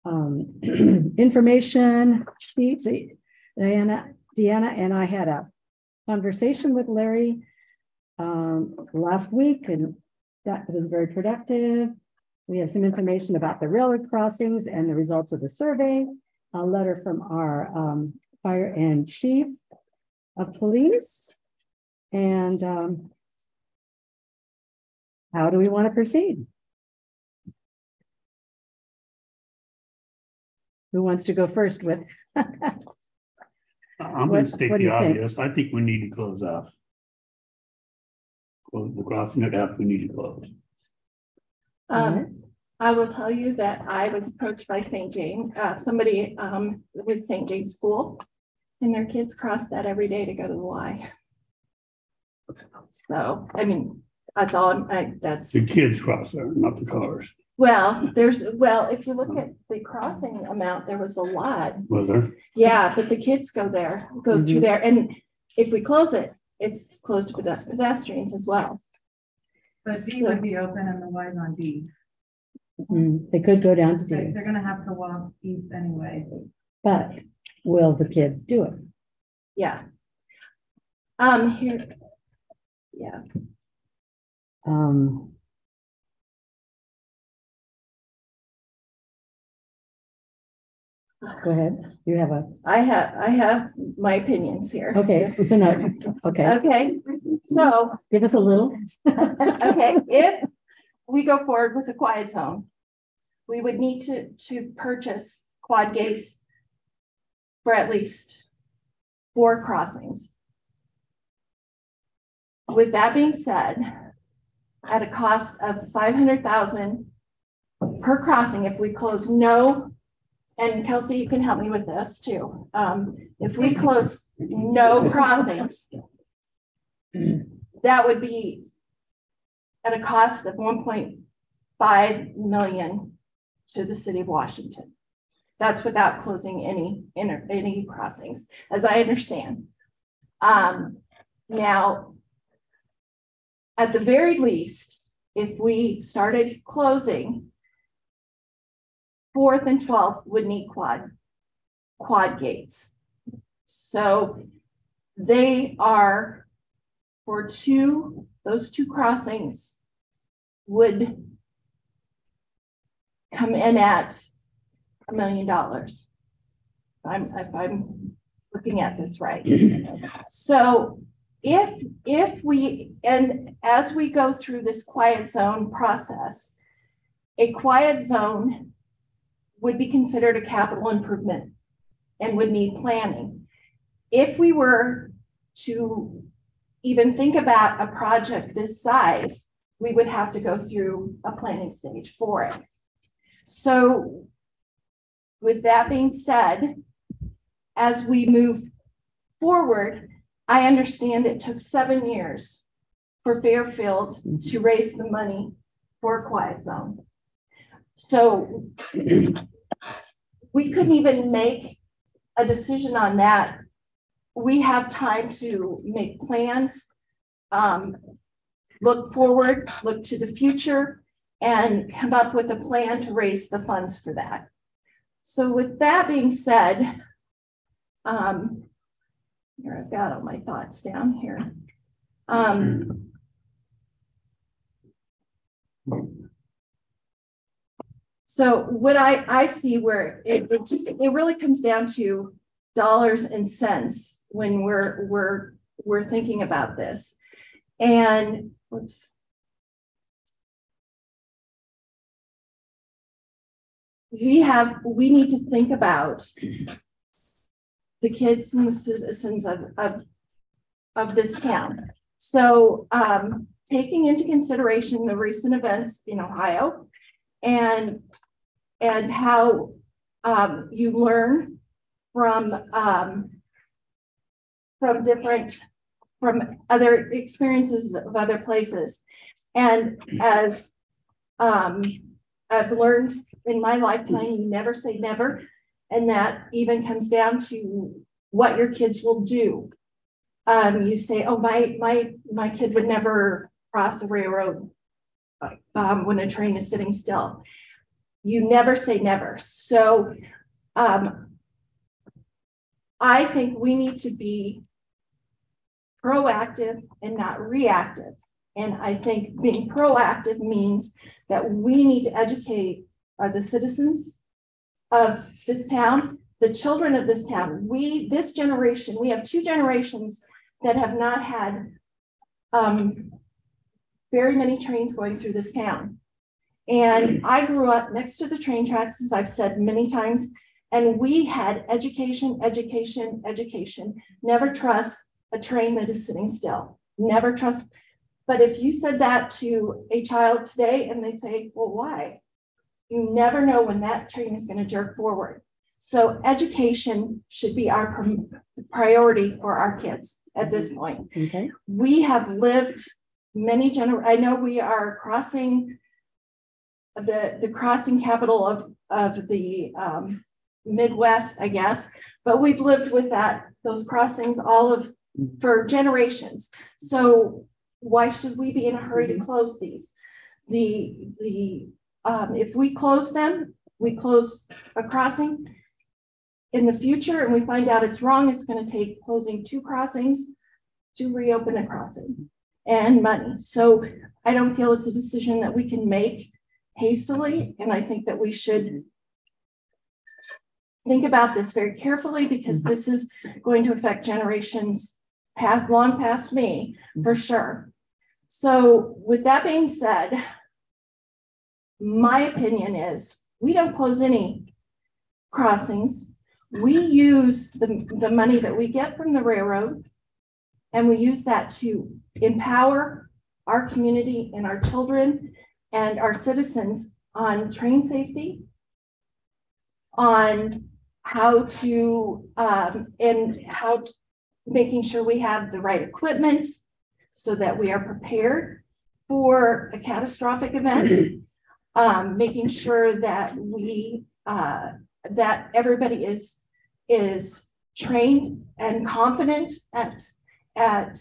information sheets. Deanna and I had a conversation with Larry last week, and that was very productive. We have some information about the railroad crossings and the results of the survey, a letter from our fire and chief of police, and how do we want to proceed? Who wants to go first with? I'm going to state the obvious. I think we need to close off. Close the crossing it up. We need to close. I will tell you that I was approached by St. James, somebody with St. James School, and their kids cross that every day to go to the Y. So, I mean, that's all that's. The kids cross there, not the cars. Well, if you look at the crossing amount, there was a lot. Was there? Yeah, but the kids go through there. And if we close it, it's closed to pedestrians as well. But D would be open and the Y's on D. They could go down to D. They're gonna have to walk east anyway. But will the kids do it? Yeah. Here. Yeah. Go ahead. You have a. I have my opinions here. Okay. So no. Okay. Okay. So give us a little. Okay. If we go forward with the quiet zone, we would need to purchase quad gates for at least 4 crossings. With that being said, at a cost of $500,000 per crossing, if we close no, and Kelsey, you can help me with this too. If we close no crossings, that would be at a cost of $1.5 million to the city of Washington. That's without closing any crossings, as I understand. Now, at the very least, if we started closing, 4th and 12th would need quad gates. So they are for those two crossings would come in at $1 million. If I'm looking at this right. So if we, and as we go through this quiet zone process, a quiet zone would be considered a capital improvement and would need planning. If we were to even think about a project this size, we would have to go through a planning stage for it. So with that being said, as we move forward, I understand it took 7 years for Fairfield to raise the money for a quiet zone. So we couldn't even make a decision on that. We have time to make plans, look forward, look to the future, and come up with a plan to raise the funds for that. So with that being said, here I've got all my thoughts down here. So what I see where it really comes down to dollars and cents when we're thinking about this. And whoops. We need to think about the kids and the citizens of this town. So taking into consideration the recent events in Ohio and how you learn from other experiences of other places. And as I've learned in my lifetime, you never say never. And that even comes down to what your kids will do. You say, oh, my kid would never cross a railroad when a train is sitting still. You never say never. So I think we need to be proactive and not reactive. And I think being proactive means that we need to educate the citizens of this town, the children of this town. This generation, we have two generations that have not had very many trains going through this town. And I grew up next to the train tracks, as I've said many times, and we had education, education, education. Never trust a train that is sitting still. Never trust. But if you said that to a child today and they'd say, well, why? You never know when that train is going to jerk forward. So education should be our priority for our kids at this point. Okay. We have lived many generations. I know we are crossing the crossing capital of the Midwest, I guess, but we've lived with those crossings for generations. So why should we be in a hurry to close these? If we close them, we close a crossing in the future and we find out it's wrong, it's going to take closing 2 crossings to reopen a crossing and money. So I don't feel it's a decision that we can make hastily. And I think that we should think about this very carefully because this is going to affect generations long past me for sure. So with that being said, my opinion is we don't close any crossings. We use the money that we get from the railroad and we use that to empower our community and our children and our citizens on train safety, on how to, making sure we have the right equipment so that we are prepared for a catastrophic event. Making sure that that everybody is trained and confident that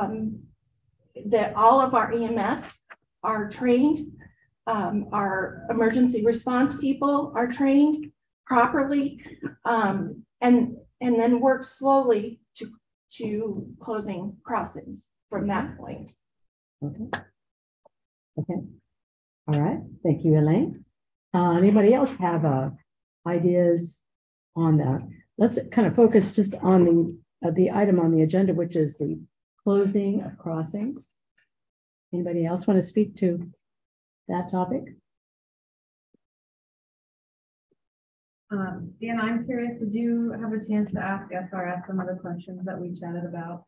all of our EMS are trained, our emergency response people are trained properly, and then work slowly to closing crossings from that point. Okay. All right. Thank you, Elaine. Anybody else have ideas on that? Let's kind of focus just on the item on the agenda, which is the closing of crossings. Anybody else want to speak to that topic? Dan, I'm curious, did you have a chance to ask SRF some of the questions that we chatted about?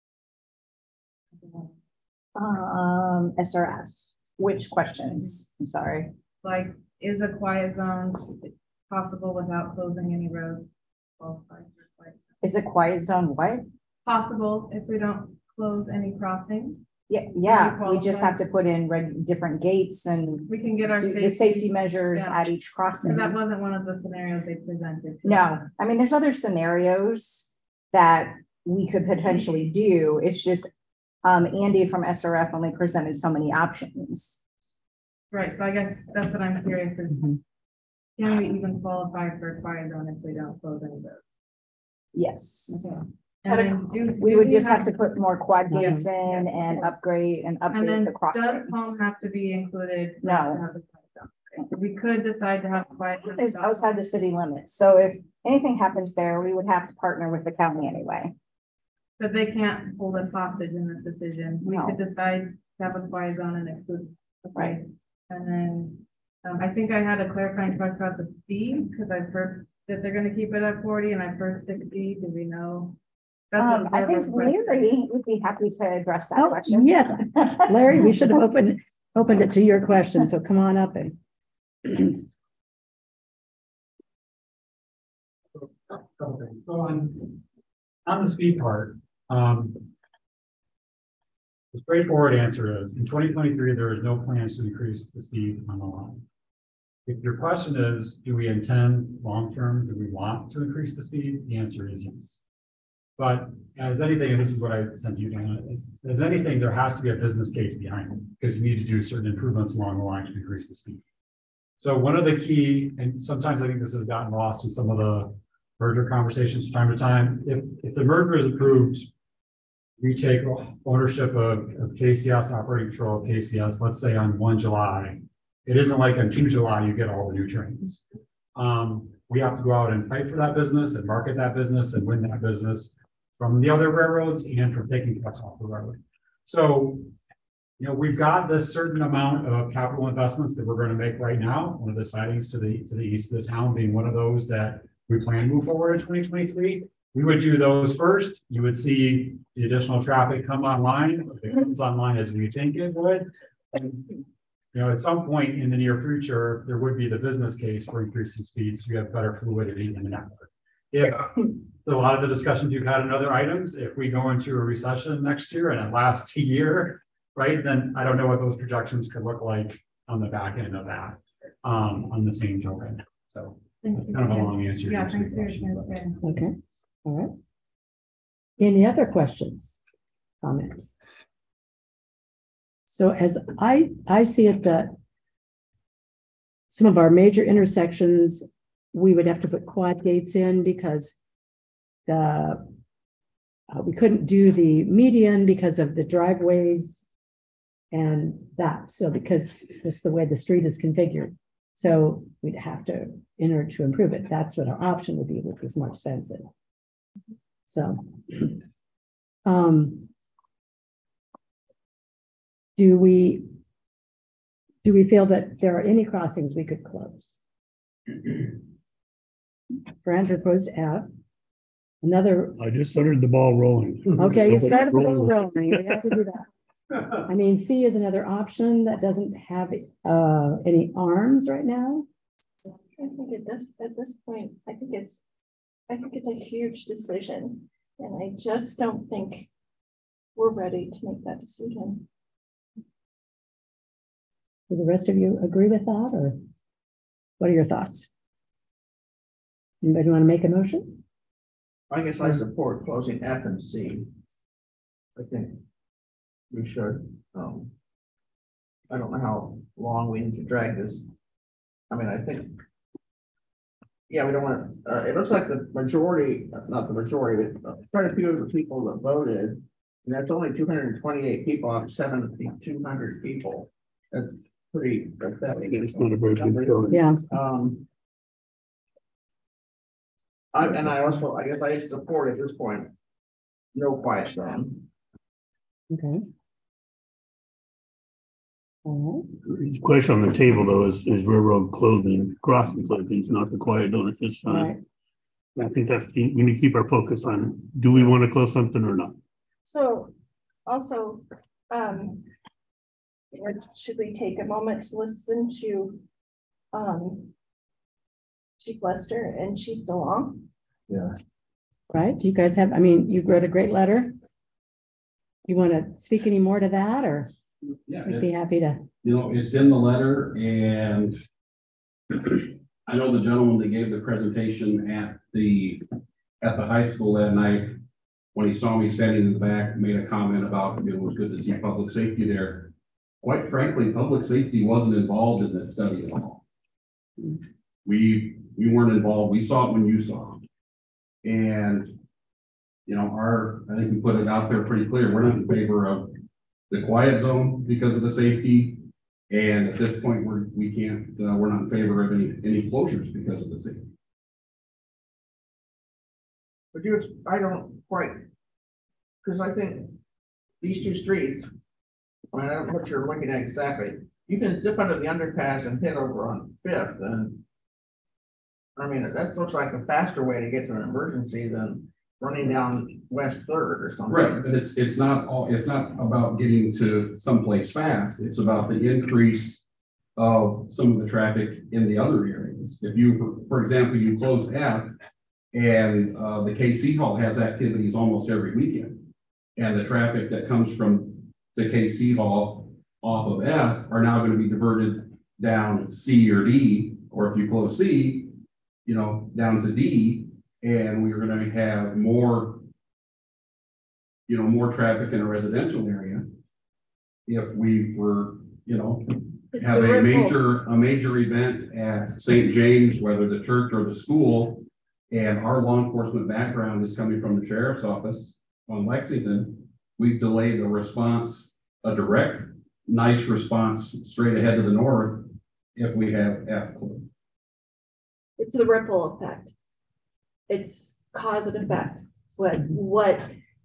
SRF, which questions? I'm sorry. Like, is a quiet zone possible without closing any roads? Is a quiet zone what? Possible if we don't close any crossings? Yeah, we just have to put in different gates and we can get our the safety measures at each crossing. So that wasn't one of the scenarios they presented. No, I mean, there's other scenarios that we could potentially do. It's just Andy from SRF only presented so many options. Right. So I guess that's what I'm curious is Can we even qualify for a quiet zone if we don't close any roads? Yes. And then We would just have to put more quad gates in and upgrade and And update then the does crossings. home have to be included? for No. us to have a quiet zone? Okay, so we could decide to have a quiet. zone It's outside the city limits. So if anything happens there, we would have to partner with the county anyway. But they can't hold us hostage in this decision. We No. could decide to have a quiet zone and exclude. Right. And then, I think I had a clarifying question about the speed, because I've heard that they're gonna keep it at 40 and I've heard 60. Do we know? That's what I think Deborah requested. Larry would be happy to address that Oh, question. yes, Larry, we should have opened it to your question, so come on up and. Okay, so on the speed part, the straightforward answer is, in 2023, there is no plans to increase the speed on the line. If your question is, do we intend long-term, do we want to increase the speed? The answer is yes. But as anything, and this is what I sent you, Dana, as anything, there has to be a business case behind it, because you need to do certain improvements along the line to increase the speed. So one of the key, and sometimes I think this has gotten lost in some of the merger conversations from time to time, if the merger is approved, we take ownership of KCS, operating control of KCS, let's say on 1 July. It isn't like on 2 July, you get all the new trains. We have to go out and fight for that business and market that business and win that business from the other railroads and from taking trucks off the road. So, you know, we've got this certain amount of capital investments that we're going to make right now. One of the sidings to the east of the town being one of those that we plan to move forward in 2023. We would do those first. You would see the additional traffic come online. If it comes online as we think it would. And, you know, at some point in the near future, there would be the business case for increasing speeds. So you have better fluidity in the network. If so, a lot of the discussions you've had in other items, if we go into a recession next year and it lasts a year, right, then I don't know what those projections could look like on the back end of that, on the same token. So Thank that's you. kind of a long answer. Yeah, to your thanks for your question, but- transparency. Okay, all right. Any other questions, comments? So as I see it, that some of our major intersections, we would have to put quad gates in because we couldn't do the median because of the driveways and that. So because just the way the street is configured. So we'd have to, in order to improve it, that's what our option would be, which was more expensive. So, do we feel that there are any crossings we could close? Brand proposed Ave. Another. I just started the ball rolling. Okay, you started the ball Rolling. rolling. We have to do that. I mean, C is another option that doesn't have any arms right now. I think at this point, I think it's a huge decision, and I just don't think we're ready to make that decision. Do the rest of you agree with that, or what are your thoughts? Anybody want to make a motion? I guess I support closing F and C. I think we should. I don't know how long we need to drag this. I mean, I think. Yeah, we don't want to, it looks like the majority, not the majority, but quite a few of the people that voted, and that's only 228 people out of 7,200 people. That's pretty pathetic. It's not a very good showing. Yeah. I guess I support at this point, no quiet zone. Okay. All right. The question on the table though is railroad closing, crossing closings, not the quiet zone at this All right. time. I think that's, we need to keep our focus on, do we want to close something or not? So also, should we take a moment to listen to Chief Lester and Chief DeLong? Yeah. Right. Do you guys have, I mean, you wrote a great letter. You want to speak any more to that, or Yeah, I'd be happy to. you know, it's in the letter, and I know the gentleman that gave the presentation at the high school that night, when he saw me standing in the back, made a comment about it was good to see public safety there. Quite frankly, public safety wasn't involved in this study at all. We weren't involved. We saw it when you saw it. And, you know, I think we put it out there pretty clear. We're not in favor of the quiet zone because of the safety. And at this point, we're not in favor of any closures because of the safety. But I don't quite, because I think these two streets, I don't know what you're looking at exactly. You can zip under the underpass and hit over on Fifth, and I mean, that looks like a faster way to get to an emergency than running down West Third or something. Right, but it's not about getting to someplace fast. It's about the increase of some of the traffic in the other areas. If you, for example, you close F and the KC Hall has activities almost every weekend, and the traffic that comes from the KC Hall off of F are now going to be diverted down C or D, or if you close C, you know, down to D, and we're going to have more, you know, more traffic in a residential area. If we were, you know, have a major event at St. James, whether the church or the school, and our law enforcement background is coming from the sheriff's office on Lexington, we've delayed a response, a direct, nice response straight ahead to the north if we have F closed. It's the ripple effect. It's cause and effect. What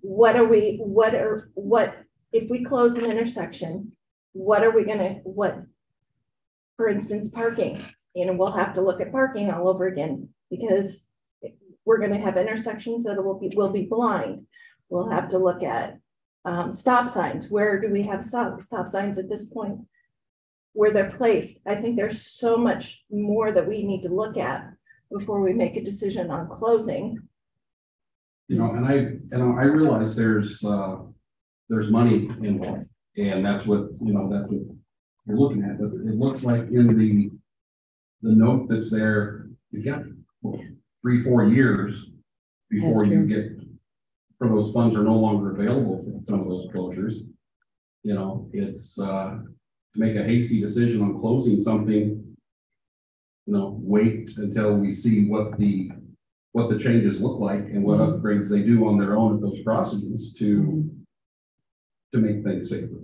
if we close an intersection, what are we gonna, for instance, parking, you know, we'll have to look at parking all over again because we're gonna have intersections that will be blind. We'll have to look at stop signs. Where do we have stop signs at this point? Where they're placed. I think there's so much more that we need to look at before we make a decision on closing. You know, and I realize there's money involved, and that's what you're looking at. But it looks like in the note that's there, you've got 3-4 years before you get, for those funds are no longer available for some of those closures. You know, it's to make a hasty decision on closing something, you know, wait until we see what the changes look like and what upgrades they do on their own at those crossings to make things safer.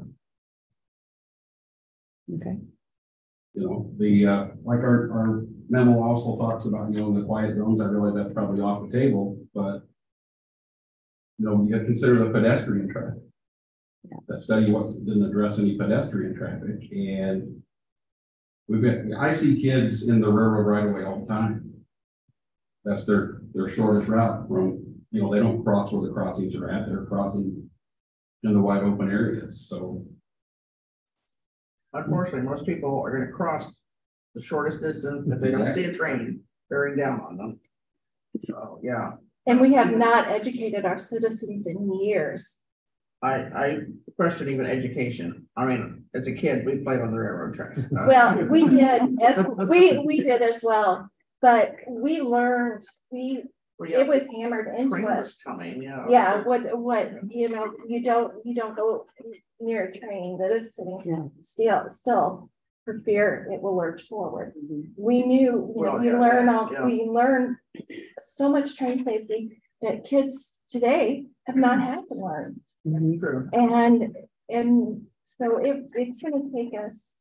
Okay. You know, the like our memo also talks about, you know, the quiet zones. I realize that's probably off the table, but you know, you got to consider the pedestrian traffic. Yeah. That study didn't address any pedestrian traffic, and I see kids in the railroad right away all the time. That's their shortest route from, you know, they don't cross where the crossings are at. They're crossing in the wide open areas. So unfortunately, most people are going to cross the shortest distance if they don't see a train bearing down on them. So yeah. And we have not educated our citizens in years. I question even education. I mean, as a kid, we played on the railroad tracks. Well, we did we did as well, but we learned it was hammered into us. Coming, yeah. Yeah, what you know, you don't go near a train that is sitting still for fear it will lurch forward. We knew, we learn so much train safety that kids today have not had to learn. True. And so it's going to take us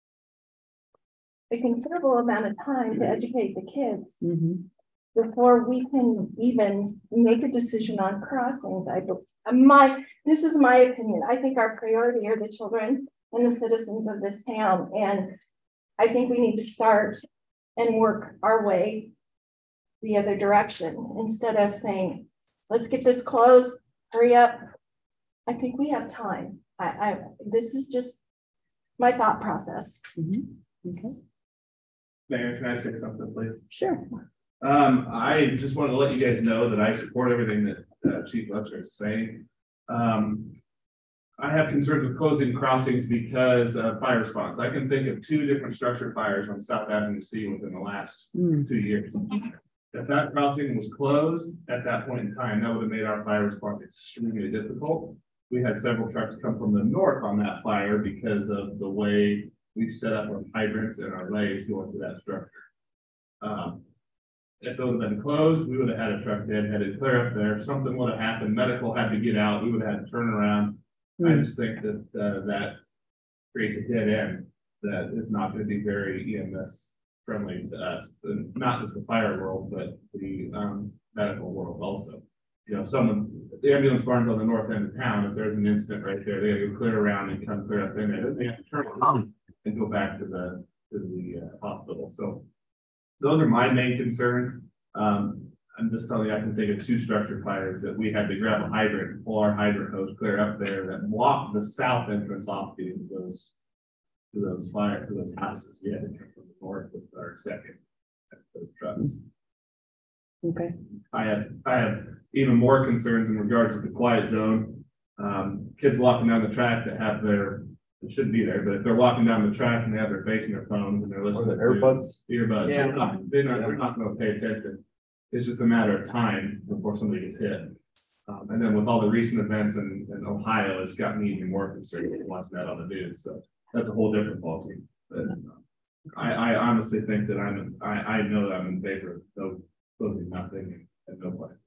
a considerable amount of time to educate the kids before we can even make a decision on crossings. This is my opinion. I think our priority are the children and the citizens of this town, and I think we need to start and work our way the other direction instead of saying, let's get this closed, hurry up. I think we have time. This is just my thought process. Okay. Mayor, can I say something, please? Sure. I just want to let you guys know that I support everything that Chief Lester is saying. I have concerns with closing crossings because of fire response. I can think of 2 different structure fires on South Avenue C within the last 2 years. If that crossing was closed at that point in time, that would have made our fire response extremely difficult. We had several trucks come from the north on that fire because of the way we set up our hydrants and our lays going to that structure. If those had been closed, we would have had a truck headed clear up there. If something would have happened, medical had to get out, we would have had to turn around. I just think that, that creates a dead end that is not going to be very EMS friendly to us, and not just the fire world, but the medical world also. You know, the ambulance barn's on the north end of town. If there's an incident right there, they have to clear around and come clear up in there. Then they have to turn around and go back to the hospital. So those are my main concerns. I'm just telling you, I can think of 2 structure fires that we had to grab a hydrant and pull our hydrant hose clear up there that blocked the south entrance off to those houses. We had to come from the north with our second trucks. Okay. I have even more concerns in regards to the quiet zone. Kids walking down the track that have it shouldn't be there, but if they're walking down the track and they have their face in their phones and they're listening to earbuds, Yeah. they're not going to pay attention. It's just a matter of time before somebody gets hit. And then with all the recent events in Ohio, it's got me even more concerned with watching that on the news. So that's a whole different ballgame. But I honestly think that I know that I'm in favor of no closing nothing and no place.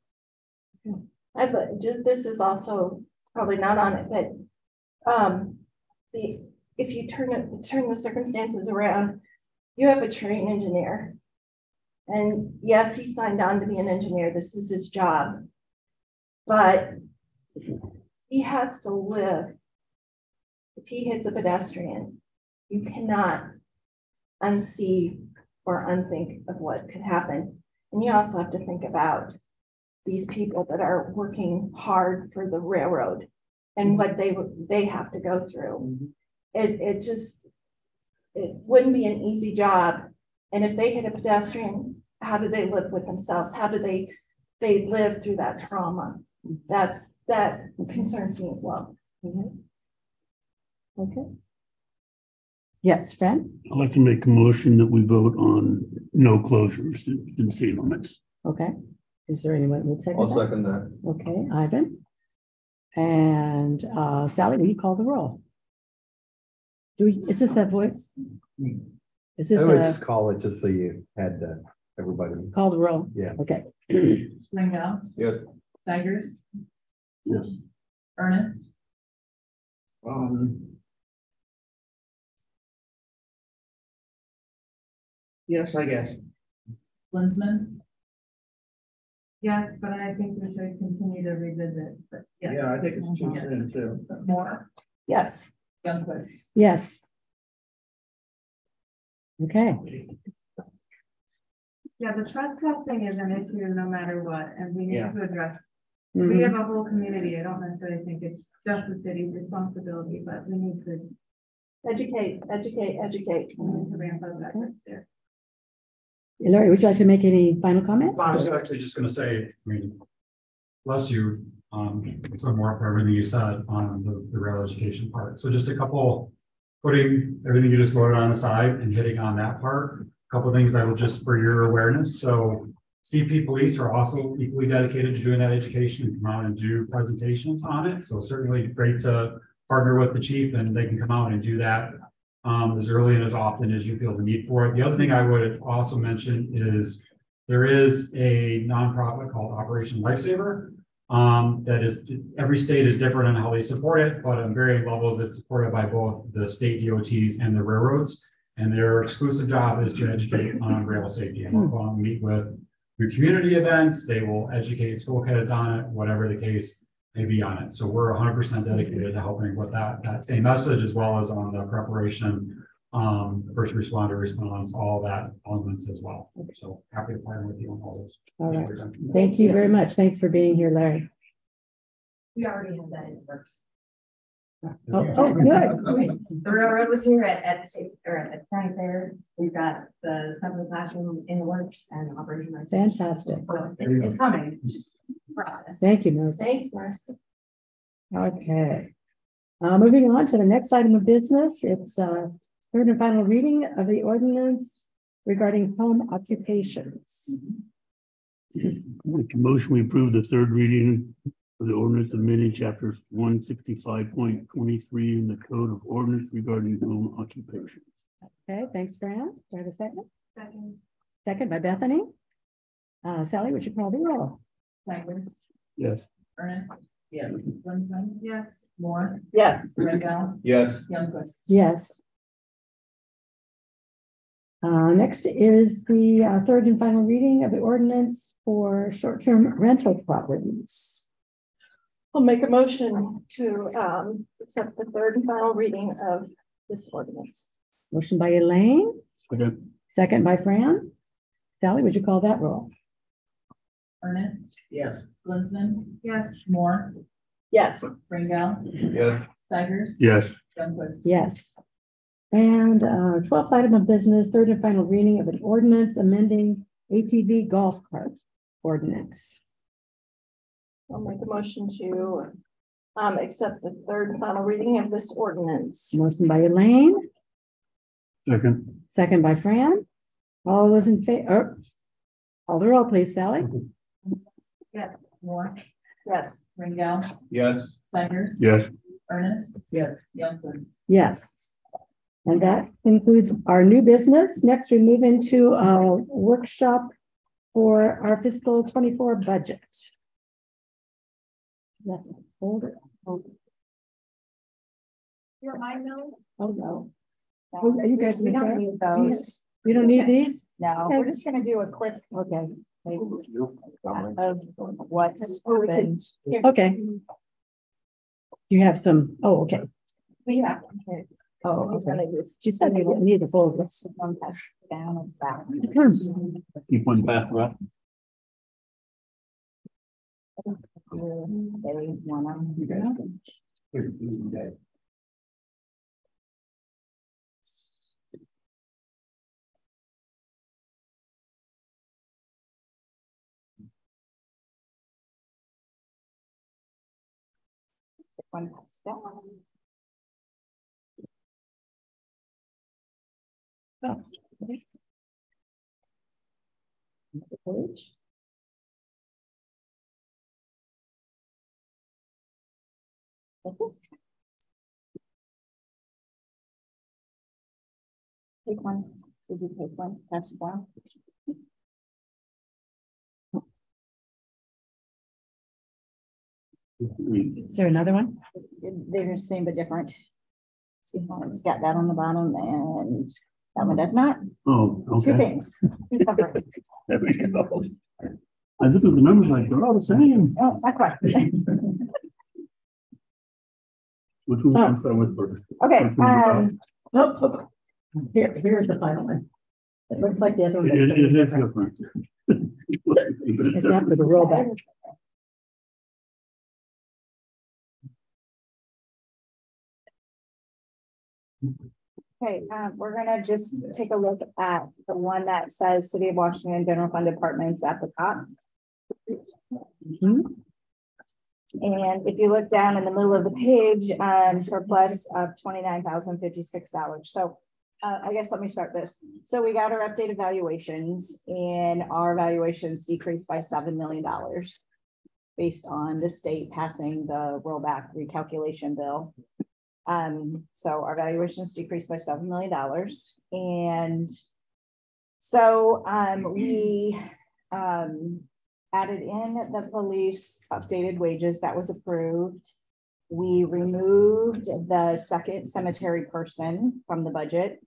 This is also probably not on it, but if you turn the circumstances around, you have a trained engineer. And yes, he signed on to be an engineer. This is his job. But he has to live. If he hits a pedestrian, you cannot unsee or unthink of what could happen. And you also have to think about these people that are working hard for the railroad and what they have to go through. It wouldn't be an easy job. And if they hit a pedestrian, how do they live with themselves? How do they live through that trauma? That concerns me as well. Okay. Yes, Fran? I'd like to make a motion that we vote on no closures in city limits. Okay. Is there anyone who would second I'll that? second that. Okay, Ivan. And Sally, will you call the roll? Is this a voice? Is this I would a just call it just so you had everybody. call the roll? Yeah. Okay. Ringel, Yes. Tigers, Yes. Ernest, Yes, I guess. Linsman. Yes, but I think we should continue to revisit, but yeah. Yeah, I think it's too soon too. More, Yes. Youngquist. Yes. Okay. Yeah, the trespassing is an issue no matter what, and we need Yeah. to address. Mhm. We have a whole community. I don't necessarily think it's just the city's responsibility, but we need to Educate. ramp up efforts there. Larry, would you like to make any final comments? I was actually just gonna say, I mean, bless you, some more for everything you said on the rail education part. So just a couple, putting everything you just voted on aside and hitting on that part, a couple of things that will just for your awareness. So CP police are also equally dedicated to doing that education and come out and do presentations on it. So certainly great to partner with the chief and they can come out and do that as early and as often as you feel the need for it. The other thing I would also mention is there is a nonprofit called Operation Lifesaver. That is, every state is different on how they support it, but on varying levels, it's supported by both the state DOTs and the railroads. And their exclusive job is to educate on rail safety. And we'll go and meet with your community events. They will educate school kids on it, whatever the case may be on it. So we're 100% dedicated to helping with that same message, as well as on the preparation, first responder response, all that elements as well. So happy to partner with you on all those. All right. Thank you very much. Thanks for being here, Larry. We already have that in the works. Oh, good. The railroad was here at the state or at the county fair. We've got the assembly classroom in the works and operation. Fantastic. So it's coming. It's just a process. Thank you, Melissa. Thanks, Marcy. Okay. Moving on to the next item of business. It's third and final reading of the ordinance regarding home occupations. Make a motion, we approve the third reading of the ordinance amending chapters 165.23 in the code of ordinance regarding home occupations. Okay, thanks, Fran. Do I have a second? Second. Second by Bethany. Sally, would you call the roll? Tigers, Yes. Ernest. Yeah. Lindsay. Yes. Moore. Yes. Rendell. Yes. Youngquist. Yes. Next is the third and final reading of the ordinance for short-term rental properties. I'll make a motion to accept the third and final reading of this ordinance. Motion by Elaine, Second. second by Fran. Sally, would you call that roll? Ernest. Yes. Lindsay. Yes. Moore. Yes. Rendell. Yes. Tigers. Yes. Youngquist. Yes. And 12th item of business, third and final reading of an ordinance amending ATV golf cart ordinance. I'll make a motion to accept the third and final reading of this ordinance. Motion by Elaine, Second. second by Fran. All those in favor, call the roll, please, Sally. Yeah. Moore. Yes. Rendell. Yes. Tigers. Yes. Ernest. Yes. Youngquist. Yes. And that concludes our new business. Next, we move into a workshop for our fiscal 24 budget. Hold it. You want mine now? Oh, no. Oh, you guys, We don't need those. You don't need these? No, Okay. we're just gonna do a quick Okay. of what's happened. Okay. You have some, oh, okay. We have one here. Oh, okay. She said you didn't need the full list. One pass down and back. Keep one back up. They wanna- One pass down. Oh, okay. The page. Take one. So you take one, pass it down. Is there another one? They're the same but different. See how it's got that on the bottom and that one does not. Oh, okay. Two things. There we go. I look at the numbers like they're all the same. Oh, not quite. Which one can I start with first? Okay, Here's the final one. It looks like the other one. It is different. It's after the rollback. Okay, we're gonna just take a look at the one that says City of Washington General Fund Departments at the top. And if you look down in the middle of the page, surplus of $29,056. So I guess let me start this. So we got our updated valuations and our valuations decreased by $7 million based on the state passing the rollback recalculation bill. So our valuations decreased by $7 million. And so we added in the police updated wages that was approved. We removed the second cemetery person from the budget.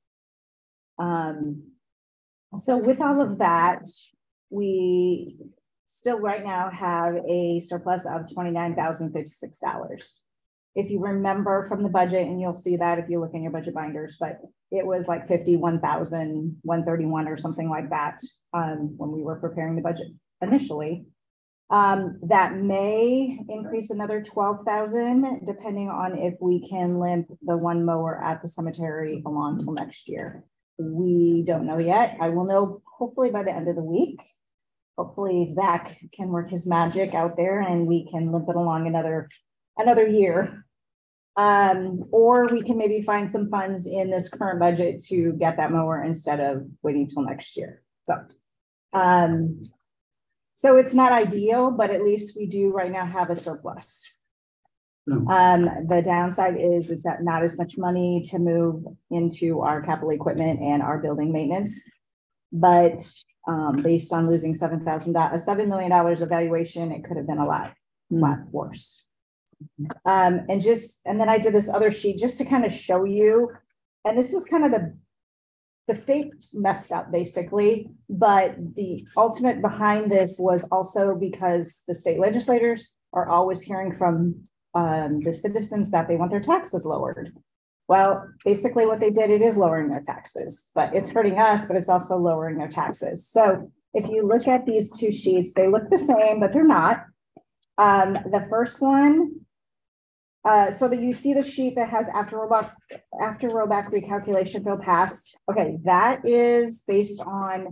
So with all of that, we still right now have a surplus of $29,056. If you remember from the budget, and you'll see that if you look in your budget binders, but it was like 51,131 or something like that when we were preparing the budget initially. That may increase another 12,000 depending on if we can limp the one mower at the cemetery along till next year. We don't know yet. I will know hopefully by the end of the week. Hopefully Zach can work his magic out there and we can limp it along another year. Or we can maybe find some funds in this current budget to get that mower instead of waiting till next year. So it's not ideal, but at least we do right now have a surplus. The downside is that not as much money to move into our capital equipment and our building maintenance. But based on losing $7 million of valuation, it could have been a lot worse. And then I did this other sheet just to kind of show you, and this is kind of the state messed up basically, but the ultimate behind this was also because the state legislators are always hearing from the citizens that they want their taxes lowered. Well, basically what they did, it is lowering their taxes, but it's hurting us, but it's also lowering their taxes. So if you look at these two sheets, they look the same, but they're not. The first one, so that you see the sheet that has after rollback recalculation bill passed. Okay, that is based on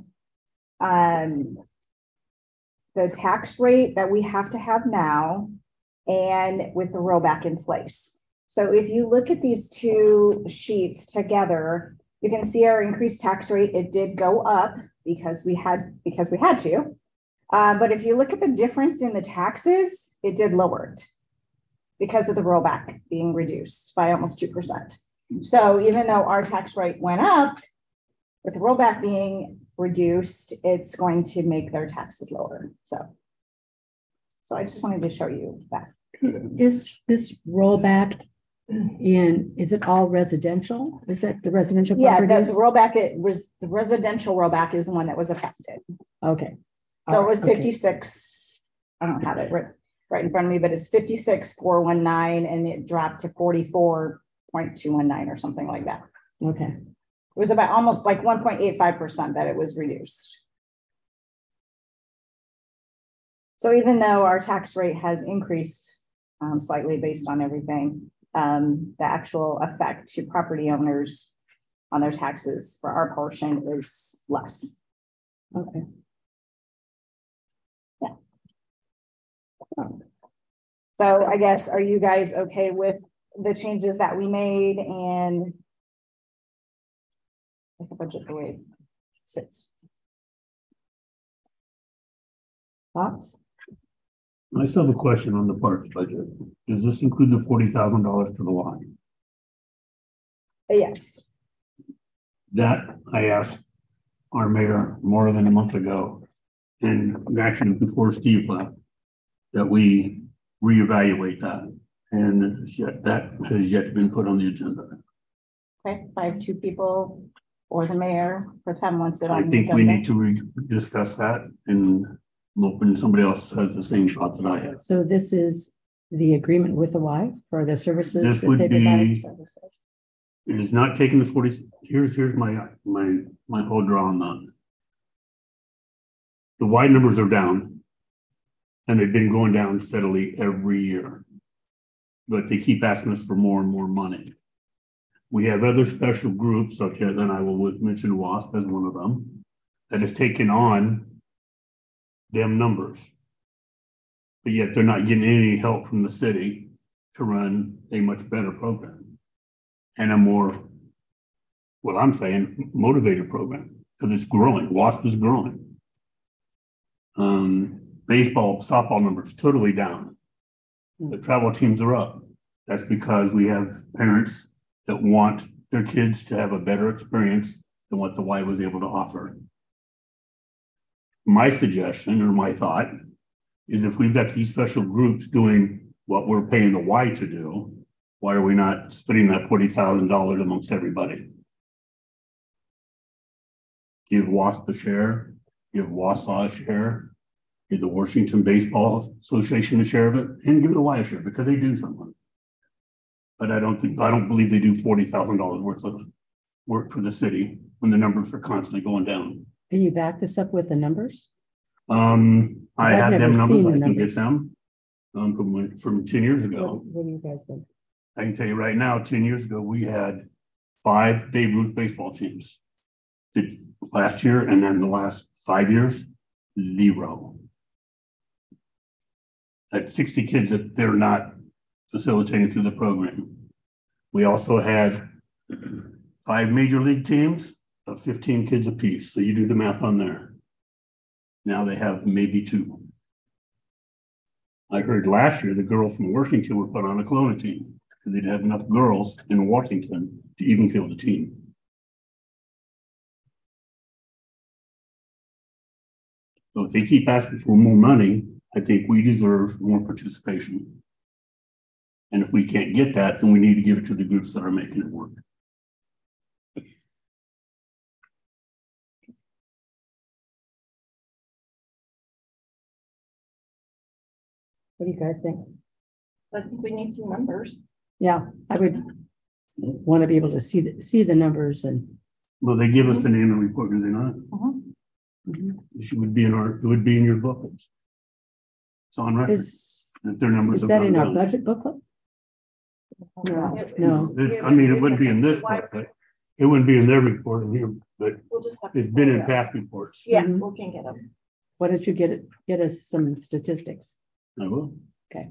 the tax rate that we have to have now and with the rollback in place. So if you look at these two sheets together, you can see our increased tax rate. It did go up because we had to. But if you look at the difference in the taxes, it did lower it because of the rollback being reduced by almost 2%. So even though our tax rate went up, with the rollback being reduced, it's going to make their taxes lower. So I just wanted to show you that. Is this rollback is it all residential? Is it the residential properties? The rollback, it was the residential rollback is the one that was affected. Okay. So it was 56. I don't have it right in front of me, but it's 56,419 and it dropped to 44.219 or something like that. Okay. It was about almost like 1.85% that it was reduced. So even though our tax rate has increased slightly based on everything, the actual effect to property owners on their taxes for our portion is less. Okay. Yeah. So I guess, are you guys okay with the changes that we made and the budget the way it sits? Thoughts? I still have a question on the parks budget. Does this include the $40,000 to the line? Yes. That I asked our mayor more than a month ago, and actually before Steve left, that we reevaluate that, and yet that has yet been put on the agenda. Okay, I have two people or the mayor for 10 wants it on. I think we need to discuss that, and when somebody else has the same thought that I have. So this is the agreement with the Y for the services This that would they be, provide. it is not taking the 40. Here's my whole draw on that. The Y numbers are down, and they've been going down steadily every year, but they keep asking us for more and more money. We have other special groups, such as, and I will mention WASP as one of them, that has taken on them numbers, but yet they're not getting any help from the city to run a much better program and a more, what I'm saying, motivated program, because it's growing. WASP is growing. Baseball, softball numbers totally down. The travel teams are up. That's because we have parents that want their kids to have a better experience than what the Y was able to offer. My suggestion or my thought is if we've got these special groups doing what we're paying the Y to do, why are we not splitting that $40,000 amongst everybody? Give WASP a share, give Wausau a share, give the Washington Baseball Association a share of it, and give the Y a share because they do something. But I don't believe they do $40,000 worth of work for the city when the numbers are constantly going down. Can you back this up with the numbers? I have them numbers. I can get them from 10 years ago. What do you guys think? I can tell you right now, 10 years ago, we had 5 Babe Ruth baseball teams. Last year, and then the last 5 years, 0. That's 60 kids that they're not facilitating through the program. We also had 5 major league teams of 15 kids apiece. So you do the math on there. Now they have maybe 2. I heard last year the girls from Washington were put on a Kelowna team because they didn't have enough girls in Washington to even field the team. So if they keep asking for more money, I think we deserve more participation. And if we can't get that, then we need to give it to the groups that are making it work. What do you guys think? I think we need some numbers. Yeah, I would want to be able to see the numbers and. Well, they give us an annual report, do they not? Mhm. It would be in your booklets. It's on record. That their numbers Is have that gone in our down. budget booklet? No, I mean, it wouldn't be in this book, but it wouldn't be in their report here, but We'll just have to it's been pull in it up. past reports. Yeah, Mhm. we can get them. Why don't you get us some statistics? I will. Okay.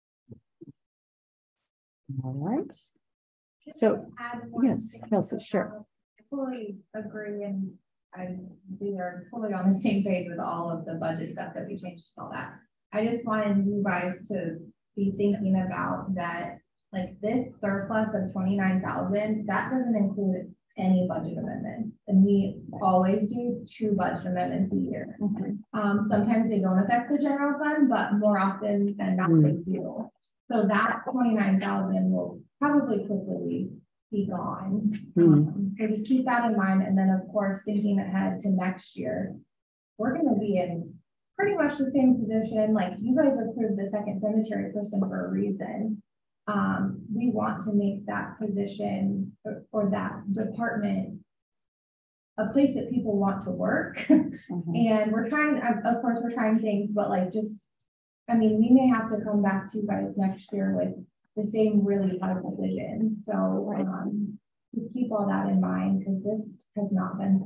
All right. So, Add one yes, thing. Kelsey, sure. I fully agree, and we are totally on the same page with all of the budget stuff that we changed and all that. I just wanted you guys to be thinking about that, like this surplus of 29,000, that doesn't include any budget amendments. And we always do 2 budget amendments a year. Sometimes they don't affect the general fund, but more often than not they do. So that 29,000 will probably quickly be gone. So just keep that in mind. And then of course, thinking ahead to next year, we're going to be in pretty much the same position. Like you guys approved the second cemetery person for a reason. We want to make that position or that department a place that people want to work. And we're trying, of course, we're trying things, but like just, I mean, we may have to come back to you guys next year with the same really hard decision. So keep all that in mind because this has not been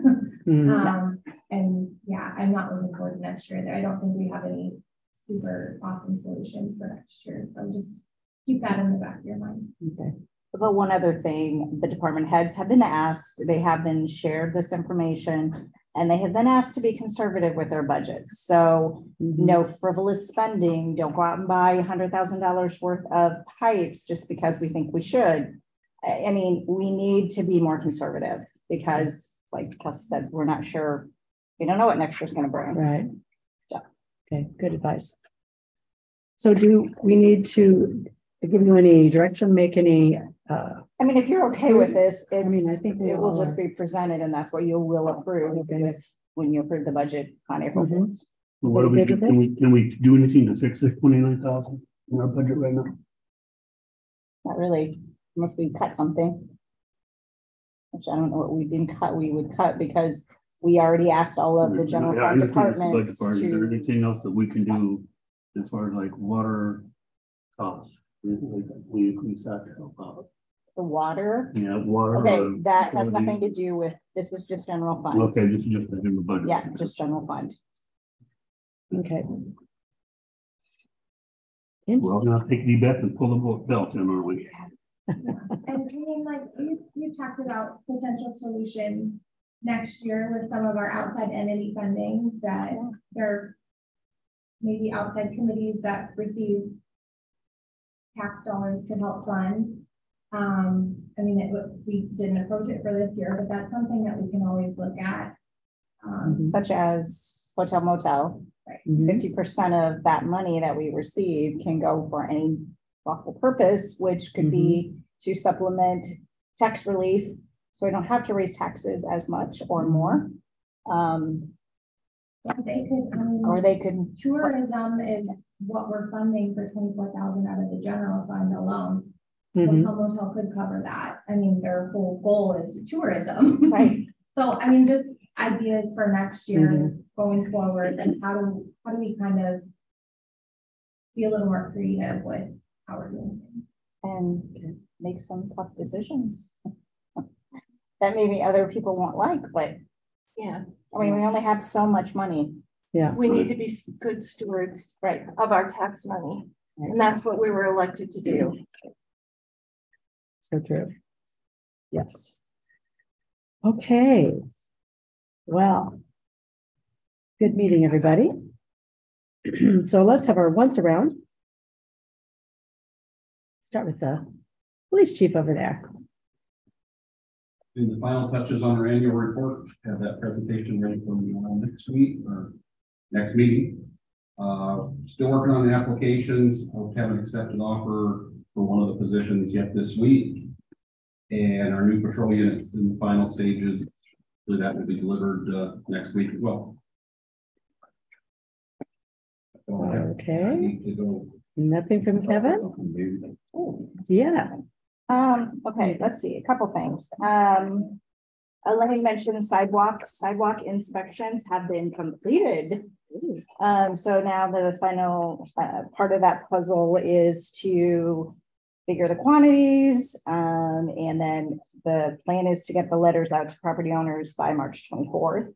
fun. And yeah, I'm not looking forward to next year. I don't think we have any super awesome solutions for next year. So just keep that in the back of your mind. Okay. But one other thing, the department heads have been asked, they have been shared this information, and they have been asked to be conservative with their budgets. So no frivolous spending, don't go out and buy $100,000 worth of pipes just because we think we should. I mean, we need to be more conservative because like Kelsey said, we're not sure, we don't know what next year's gonna bring. Right. So, okay, good advice. So do we need to give you any direction, make any, I mean, if you're okay with this, I mean, I think we it will all just are. be presented and that's what you will approve with when you approve the budget on April 4th. What do we do? Can we do anything to fix this 29,000 in our budget right now? Not really, unless we cut something. Which I don't know what we didn't cut, we would cut because we already asked all of the general Yeah, I fund understand it's the budget departments part. Is there to. anything else that we can do as far as like water costs? We increase that to help out. The water. Yeah, water. Okay, that has utility. nothing to do with, this is just general fund. Okay, this is just the general budget. Yeah, just general fund. Okay. We're gonna take the bet and pull the belt in, aren't we? And I mean, like you talked about potential solutions next year with some of our outside entity funding that there may be outside committees that receive tax dollars could help fund. I mean, we didn't approach it for this year, but that's something that we can always look at. Such as hotel motel. 50% of that money that we receive can go for any lawful purpose, which could be to supplement tax relief. So we don't have to raise taxes as much or more. They could, or they could. Tourism is what we're funding for 24,000 out of the general fund alone. Hotel motel could cover that. I mean, their whole goal is tourism. Right. So, I mean, just ideas for next year going forward, and how do we kind of be a little more creative with how we're doing things. And make some tough decisions that maybe other people won't like, but yeah, I mean, we only have so much money. Yeah, we need to be good stewards of our tax money, and that's what we were elected to do. So true. Yes. Okay. Well, good meeting, everybody. So let's have our once around. Start with the police chief over there. In the final touches on our annual report, have that presentation ready for next week or next meeting. Still working on the applications. I haven't accepted offer for one of the positions yet this week. And our new patrol unit is in the final stages. So that will be delivered next week as well. Okay. Nothing from Kevin? Yeah. Okay, let's see, a couple things. Elaine mentioned sidewalk inspections have been completed. So now the final part of that puzzle is to figure the quantities. And then the plan is to get the letters out to property owners by March 24th.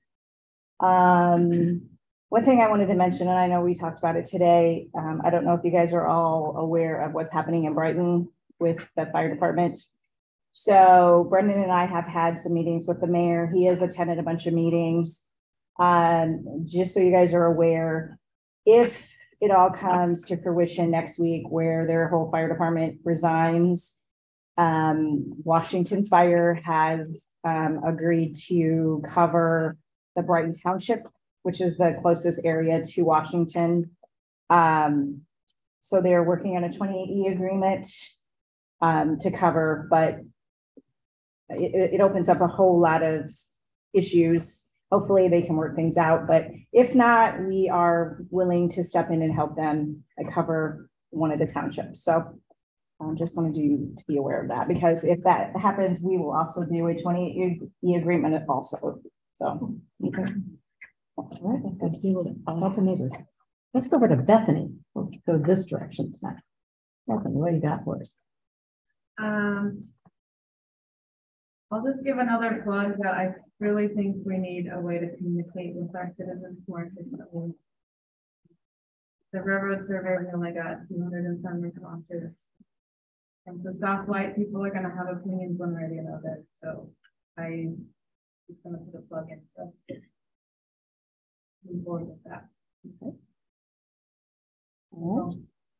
One thing I wanted to mention, and I know we talked about it today, I don't know if you guys are all aware of what's happening in Brighton with the fire department. So Brendan and I have had some meetings with the mayor. He has attended a bunch of meetings. Just so you guys are aware, if it all comes to fruition next week where their whole fire department resigns, Washington Fire has agreed to cover the Brighton Township, which is the closest area to Washington. So they're working on a 28E agreement to cover, but it opens up a whole lot of issues. Hopefully they can work things out, but if not, we are willing to step in and help them cover one of the townships. So I just wanted you to be aware of that, because if that happens, we will also do a 28E agreement also. So, okay. All right, help the neighbors. Let's go over to Bethany. Let's go this direction tonight. Bethany, what do you got for us? I'll just give another plug that I really think we need a way to communicate with our citizens more efficiently. The railroad survey only got 200 and some responses. And the stoplight people are going to have opinions one way or the other. So I'm just going to put a plug in for us to move forward with that. Okay. All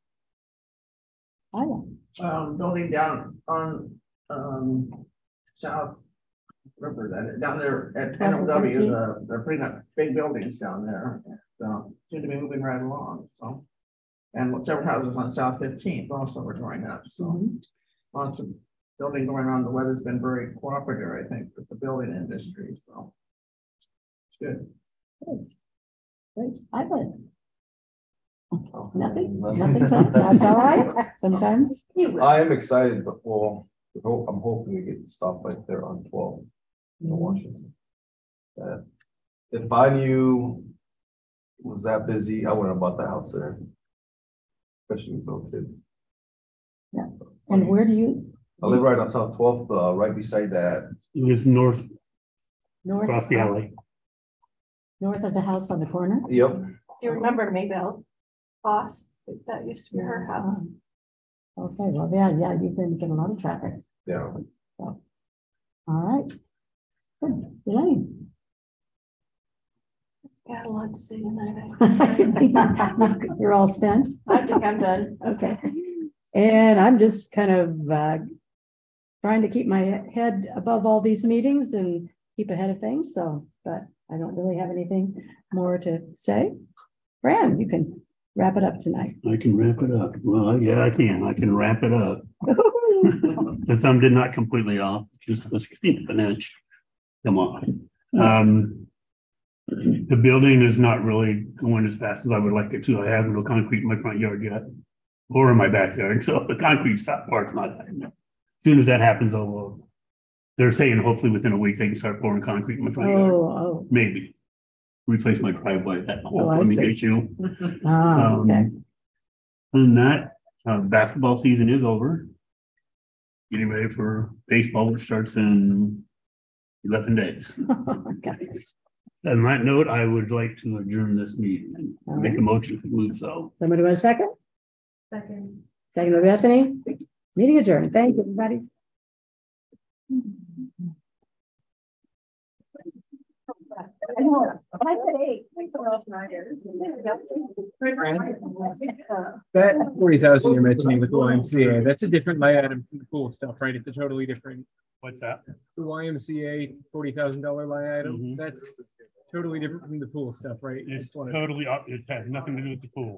right. Building down on South River, that down there at NOW, they're putting up big buildings down there. So seem to be moving right along. So, and several houses on South 15th also were going up. So lots of building going on. The weather's been very cooperative, I think, with the building industry. So it's good. Great. Ivan. Nothing. That's all right. Sometimes I am excited, but I'm hoping we get the stoplight there on 12 in Washington. If I knew it was that busy, I wouldn't have bought the house there, especially with no kids. Yeah. And where do you? I live right on South 12th, right beside that. It's north across the alley. North of the house on the corner? Yep. Do you remember Maybelle Boss? That used to be her house. Okay, well, yeah, you've been getting a lot of traffic. Yeah. So, all right. Good. Elaine. Got a lot to say tonight. You're all spent? I think I'm done. Okay. And I'm just kind of trying to keep my head above all these meetings and keep ahead of things. So, but I don't really have anything more to say. Fran, you can wrap it up tonight. I can wrap it up. Well, yeah, I can wrap it up. The thumb did not completely off, just an inch. Come on. The building is not really going as fast as I would like it to. I have no concrete in my front yard yet, or in my backyard. So the concrete part's not happening. As soon as that happens, they're saying hopefully within a week they can start pouring concrete in my front yard. Maybe replace my driveway. That whole plumbing issue. Okay. And that basketball season is over. Getting ready for baseball, which starts in 11 days. Okay. On that note, I would like to adjourn this meeting and make a motion to move so. Somebody want a second? Second. Second by Bethany. Meeting adjourned. Thank you, everybody. I know, but I said 8. That 40,000 you're mentioning with the YMCA, that's a different line item from the pool stuff, right? It's a totally different. What's that? The YMCA $40,000 line item. Totally different from the pool stuff, right? It's Just wanna- totally, it has nothing to do with the pool.